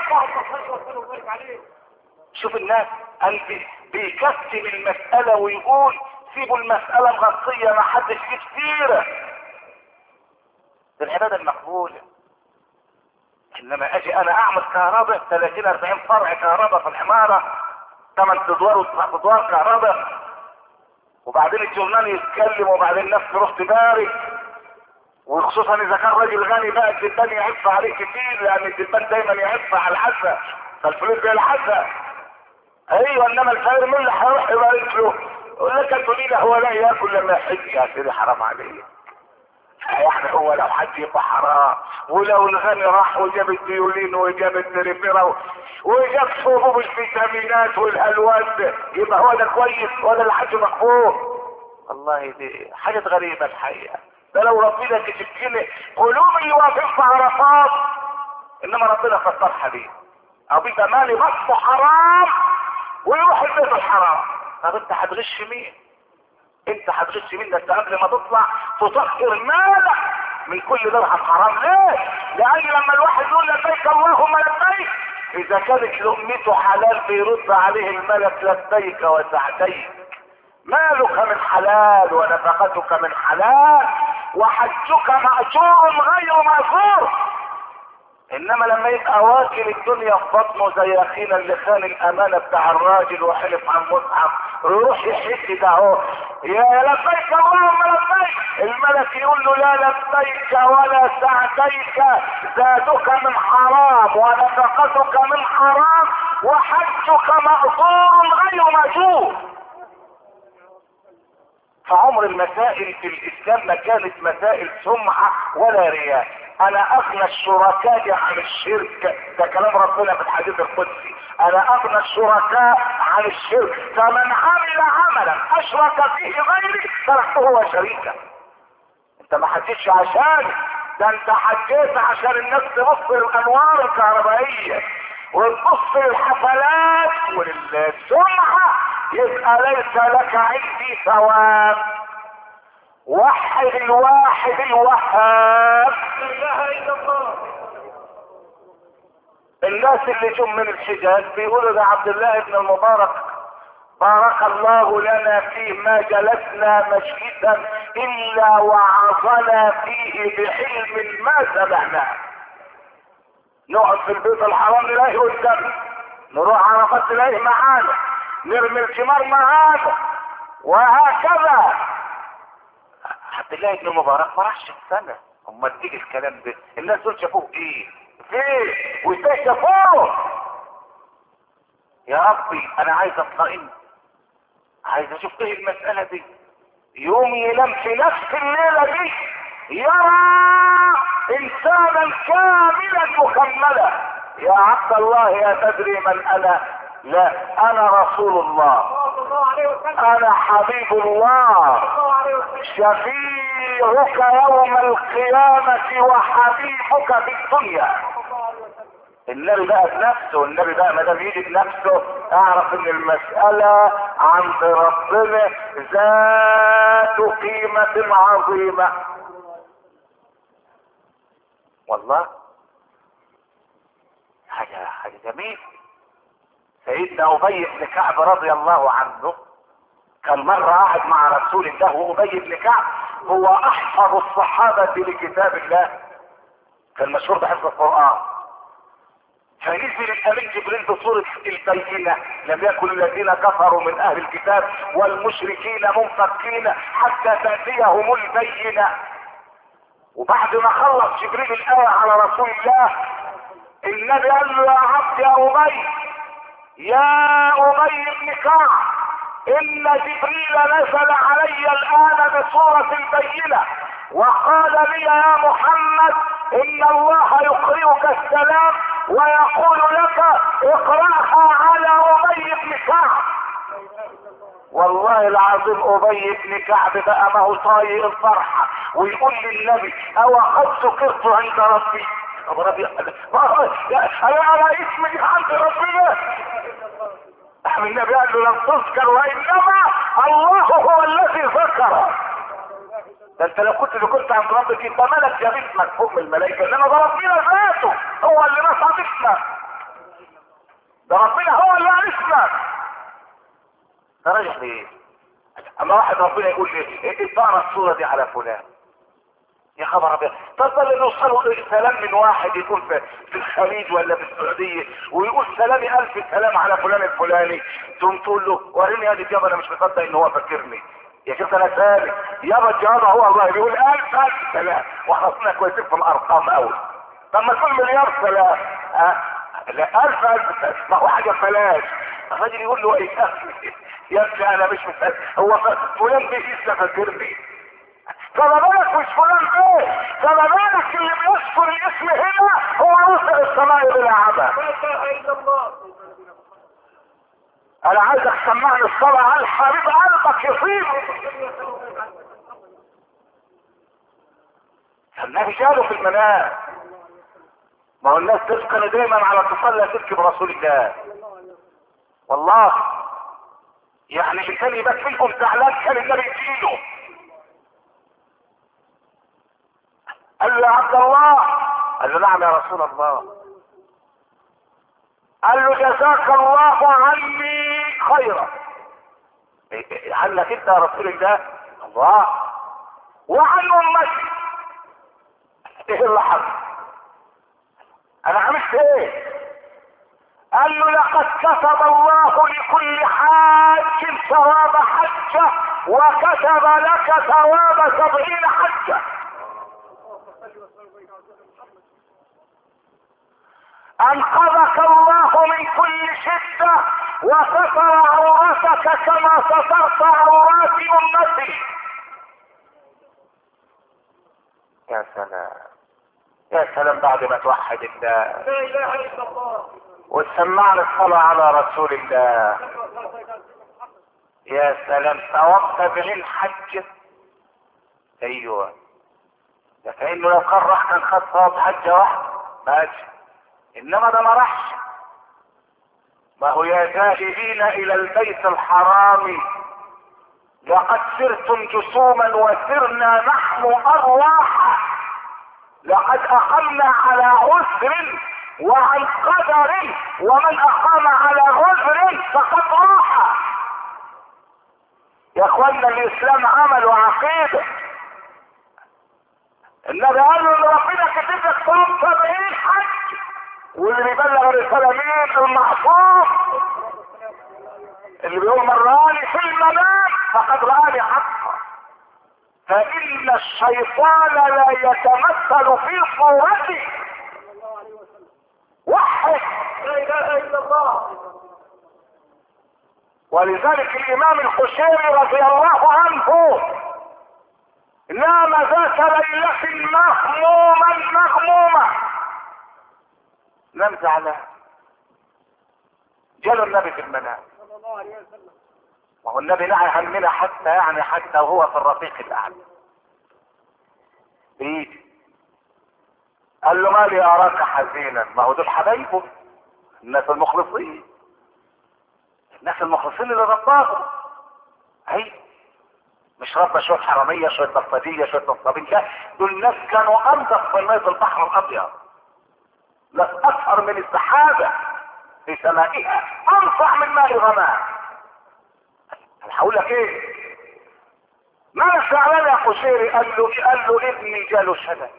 شوف الناس قلبي بيكتم المسألة ويقول سيبوا المسألة مغطية ما حدش فيه كتيرة. دي العبادة المقبولة. انما اجي انا اعمل كهرباء ثلاثين اربعين فرع كهرباء في العمارة ثمان ادوار وتسع ادوار كهرباء، وبعدين الجورنال يتكلم وبعدين الناس تروح تبارك، وخصوصا اذا كان راجل غني بقى الدبان يعف عليه كتير، لان الدبان دايما يعف على الحسا فالفلوس زي الحسا. ايوه انما الفقير مين اللي هيروح يبارك له؟ يقول لك انتوا ليه هو لا ياكل لما يحج؟ يا سيدي حرام عليه. يعني هو لو حج يبقى حرام، ولو الغني راح وجاب الديولين وجاب التريفيرا وجاب حبوب الفيتامينات والهلوات يبقى هو ده كويس ولا الحج مقبول؟ والله دي حاجة غريبة الحقيقة. ده لو ربنا كتبكلي قلوب اللي واقفين في عرفات، انما ربنا فتر حبيب او بيبقى مالي بطه حرام ويروح البيت الحرام. طب انت هتغش مين؟ انت هتغش مين؟ ده انت قبل ما تطلع تطهر مالك من كل درهم حرام. ليه؟ لان لما الواحد يقول لبيك اللهم لبيك، اذا كانت لقمته حلال بيرد عليه الملك لبيك وسعديك. مالك من حلال ونفقتك من حلال وحجك مأجور غير مأجور. انما لما يبقى واكل الدنيا في بطنه زي اخينا اللي خان الامانه بتاع الراجل وحلف عن مصحف يروح يحس ده اهو يا لبيك اللهم لبيك، الملك يقول له لا لبيك ولا سعديك، زادك من حرام ونفقتك من حرام وحجك مأجور غير مأجور. فعمر المسائل في الاسلام ما كانت مسائل سمعة ولا رياء. انا اغنى الشركاء عن الشرك، ده كلام ربنا في الحديث القدسي، انا اغنى الشركاء عن الشرك، فمن عمل عملا اشرك فيه غيري تركته وشريكه. انت ما حجيتش عشان ده انت حجيت عشان الناس تبص للانوار الكهربائيه وتبص للحفلات وللسمعه، يبقى ليس لك عندي ثواب. وحد الواحد الوهاب. لا اله الا الله. الناس اللي جم من الحجاز بيقولوا ده عبد الله بن المبارك بارك الله لنا فيه ما جلسنا مجلسا الا وعظنا فيه بعلم ما سمعناه. نقعد في البيت الحرام نلاقيه قدامنا، نروح عرفات نلاقيه معانا، نرمي الثمار معانا، وهكذا. عبد الله بن المبارك ما راحش السنه. امال تيجي الكلام ده الناس دول شافوه ايه؟ فين؟ وازاي شافوه؟ يا ربي انا عايز اطمئن، عايز اشوف ايه المساله دي. يوم ينام في نفس الليله دي يرى انسانا كاملا مكملا. يا عبد الله يا تدري من انا؟ لا انا رسول الله، انا حبيب الله، شفيعك يوم القيامة وحبيبك في الدنيا. النبي بقى بنفسه، النبي بقى ما دام يجي بنفسه اعرف ان المسألة عند ربنا ذات قيمة عظيمة. والله حاجة حاجة جميلة. سيدنا ابي بن كعب رضي الله عنه كان مرة قاعد مع رسول الله، وابي بن كعب هو احفظ الصحابة لكتاب الله، كان مشهور بحفظ القرآن. فنزل الامين جبريل بصورة البينة لم يكن الذين كفروا من اهل الكتاب والمشركين منفكين حتى تأتيهم البينة. وبعد ما خلص جبريل الآية على رسول الله النبي قال له يا عبد يا ابي يا ابي بن كعب ان جبريل نزل علي الان بصورة البينة وقال لي يا محمد ان الله يقرئك السلام ويقول لك اقرأها على ابي بن كعب. والله العظيم ابي بن كعب بقى ما هو طايق الفرحه ويقول للنبي او قد سكرت عند ربي. طب ربي انا على اسمي عند ربنا. النبي قال له لم تذكر وانما الله هو الذي ذكر. ده انت لو كنت لو كنت عند ربك يبقى ملك جميل مكفوف من الملائكه، انما ده ربنا ذاته هو اللي نصب اسمك. ده ربنا هو اللي اسمك. ده راجع ليه؟ اما واحد ربنا يقول لي اقرا الصوره دي على فلان، يا خبر ابيض. طب اللي يوصلوا سلام من واحد يكون في, في الخليج ولا في السعوديه ويقول سلامي الف سلام على فلان الفلاني، تقوم تقول له وريني هذه الجبهه، انا مش مصدق ان هو فاكرني. يا شيخ انا ثالث يابا الجواب هو الله بيقول الف الف سلام واحنا كنا كويسين في الارقام قوي. طب ما تقول مليار سلام. أه؟ لا الف الف سلام ما هو حاجه ببلاش. الراجل يقول له ايه يا ابني انا مش مصدق هو فلان بيجي فاكرني. فما بالك مش فلان ايه؟ فما بالك اللي بيذكر الاسم هنا هو رسل السماء بلا عمى. لا اله الا الله. انا عايزك تسمعني الصلاة على الحبيب قلبك يصيب. النبي جاله في المنام. ما هو الناس تذكر دايما على اتصال لا تذكر برسول الله. والله يعني اللي كان يبات منكم زعلان كان النبي يجيله. قال له يا عبد الله، قال له نعم يا رسول الله. قال له جزاك الله عني خيرا. عنك انت يا رسول الله؟ الله. وعن امتي ايه اللي حصل؟ انا عملت ايه؟ قال له لقد كتب الله لكل حاج ثواب حجه وكتب لك ثواب سبعين حجه. انقذك الله من كل شدة وستر عورتك كما سترت عورات امتي. يا سلام يا سلام بعد ما توحد الله لا اله الا الله وتسمعنا الصلاة على رسول الله. يا سلام ثواب سبعين حجة. ايوه ده كأنه لو كان راح كان خد ثواب حجة واحدة ماشي، انما ده ما راحش. ما هو يا ذاهبين الى البيت الحرام لقد سرتم جسوما وسرنا نحن ارواحا. لقد اقمنا على عسر وعن قدر ومن اقام على عذر فقد راح. يا اخوانا الاسلام عمل وعقيده. النبي قال له ان ربنا كتب لك صوم سبعين حج، واللي بيبلغ الرساله مين؟ المحفوظ اللي بيقول من رآني في المنام فقد رآني حقا. فإن الشيطان لا يتمثل في صورته. وحد لا اله الا الله. ولذلك الامام الخشيري رضي الله عنه نام ذات ليلة مهموما مغموما. نام زعلان. جاله النبي في المنام. صلى الله عليه وسلم. وهو النبي نعي همنا حتى يعني حتى وهو في الرفيق الاعلى. بيجي قال له مالي اراك حزينا. ما هو دول حبايبه الناس المخلصين، الناس المخلصين اللي رباهم. هي مش ربى شويه حراميه شويه بلطجيه شويه نصابين، لا دول ناس كانوا انضف من ميه البحر الابيض، ناس اكثر من السحابه في سمائها انفع من ماء الغمام. انا هقول لك ايه؟ مالك زعلان يا خشيري؟ قال له قال له ابني جاله شلل.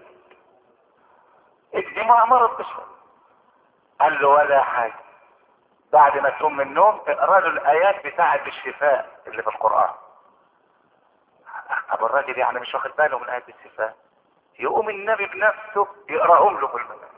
ابني ما مرض بشر. قال له ولا حاجه، بعد ما تقوم من النوم اقرا له الايات بتاعه الشفاء اللي في القران. ابو الراجل يعني مش واخد باله من ايات الشفاء، يقوم النبي بنفسه يقراهم له في المنام.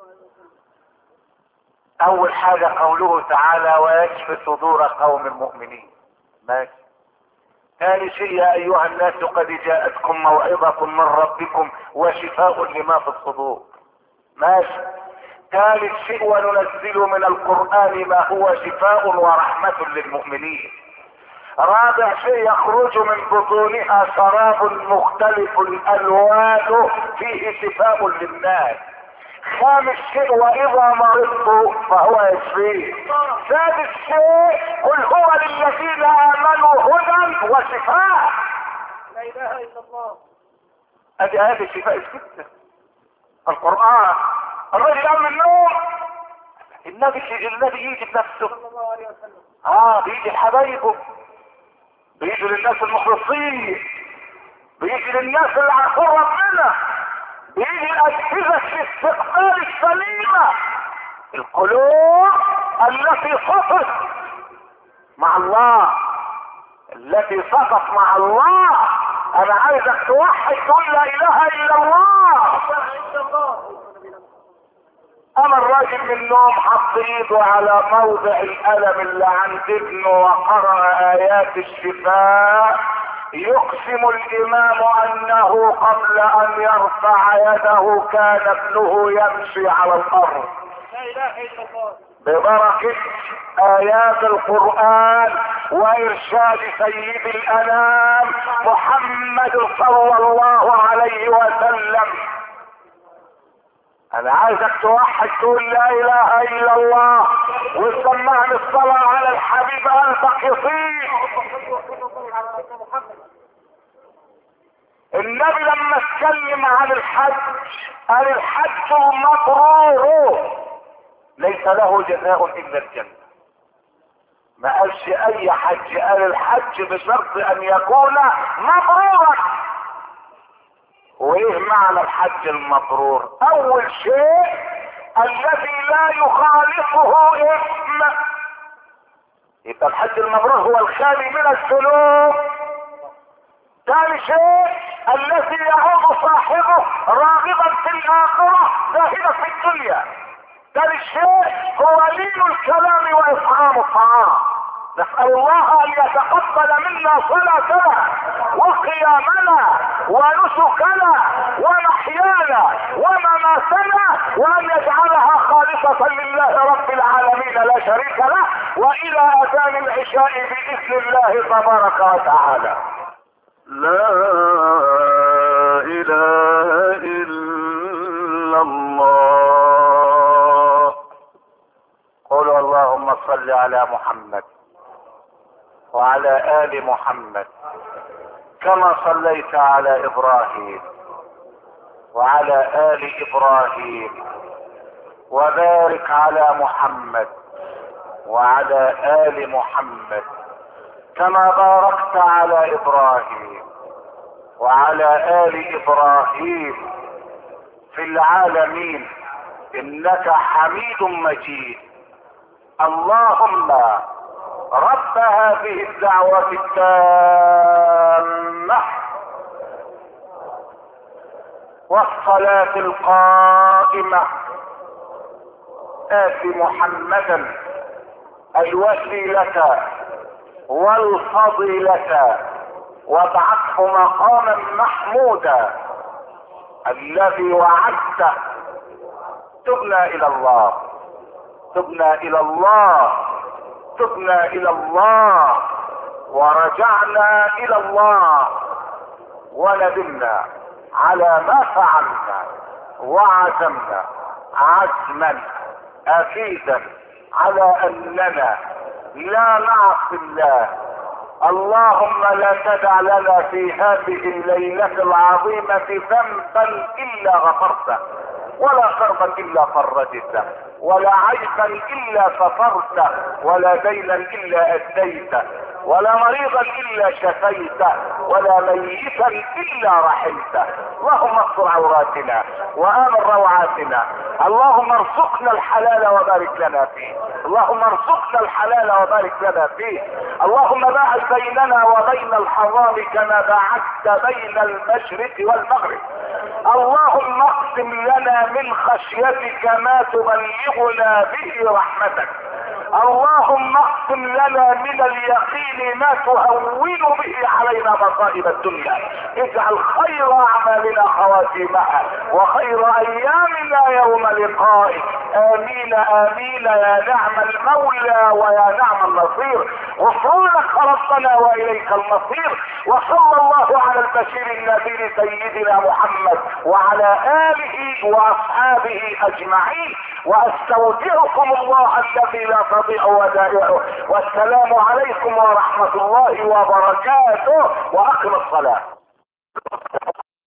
اول حاجه قوله تعالى ويشفي صدور قوم مؤمنين. ماشي. ثاني شيء يا ايها الناس قد جاءتكم موعظة من ربكم وشفاء لما في الصدور. ماشي. ثالث شيء وننزل من القرآن ما هو شفاء ورحمة للمؤمنين. رابع شيء يخرج من بطونها شراب مختلف الالوان فيه شفاء للناس. خامس شيء واذا مرضت فهو يشفيه. سادس شيء قل هو للذين امنوا هدى وشفاء. لا اله الا الله. ادي هذه الشفاء الستة القرآن. الرجل قام من النوم النبي النبي يجي بنفسه. صلى الله عليه وسلم. اه بيجي لحبايبه، بيجي للناس المخلصين، بيجي للناس اللي عارفين ربنا، بيجي الاجهزه الاستقبال السليمه، القلوب التي صفت مع الله، التي صفت مع الله. انا عايزك توحد تقول لا اله الا الله. لا اله الا الله. انا الراجل من النوم حط ايده على موضع الالم اللي عند ابنه وقرأ ايات الشفاء. يقسم الامام انه قبل ان يرفع يده كان ابنه يمشي على الارض لا اله الا الله. ببركة ايات القرآن وارشاد سيد الانام محمد صلى الله عليه وسلم. انا عايزك توحد تقول لا اله الا الله وتسمعني الصلاة على الحبيب قلبك يطيب. النبي لما اتكلم عن الحج قال الحج مبرور ليس له جزاء الا الجنة. ما قالش اي حج، قال الحج بشرط ان يكون مبرورا. وايه معنى الحج المبرور؟ اول شيء الذي لا يخالفه اثم. يبقى الحج المبرور هو الخالي من الذنوب. ثاني شيء الذي يعود صاحبه راغبا في الاخره زاهدا في الدنيا. ثالث شيء هو لين الكلام واطعام الطعام. نسأل الله ان يتقبل منا صلاتنا وقيامنا ونسكنا ومحيانا ومماتنا وان يجعلها خالصة لله رب العالمين لا شريك له والى اذان العشاء باذن الله تبارك وتعالى. لا اله الا الله. قولوا اللهم صل على محمد وعلى آل محمد كما صليت على إبراهيم وعلى آل إبراهيم وبارك على محمد وعلى آل محمد كما باركت على إبراهيم وعلى آل إبراهيم في العالمين إنك حميد مجيد. اللهم رب هذه الدعوة التامة والصلاة القائمة آت محمدا الوسيلة والفضيلة وابعثه مقاما محمودا الذي وعدته. تبنا إلى الله تبنا إلى الله تبنا الى الله ورجعنا الى الله وندمنا على ما فعلنا وعزمنا عزما اكيدا على اننا لا نعصي الله. اللهم لا تدع لنا في هذه الليلة العظيمة ذنبا الا غفرته ولا كربا الا فرجته ولا عيبا الا سترته ولا دينا الا اديته ولا مريضا الا شفيته ولا ميتا الا رحمته. اللهم استر عوراتنا وامن روعاتنا. اللهم ارزقنا الحلال وبارك لنا فيه. اللهم ارزقنا الحلال وبارك لنا فيه. اللهم باعد بيننا وبين الحرام كما باعدت بين المشرق والمغرب. اللهم اقسم لنا من خشيتك ما تبلغنا به رحمتك اللهم اقسم لنا من اليقين ما تهون به علينا مصائب الدنيا. اجعل خير اعمالنا خواتيمها وخير ايامنا يوم لقائك. امين امين يا نعم المولى ويا نعم النصير. غفرانك ربنا واليك المصير. وصلى الله على البشير النبي سيدنا محمد وعلى اله واصحابه اجمعين. واستودعكم الله الذي لا تضيع ودائعه. والسلام عليكم ورحمة الله وبركاته. واقم الصلاة.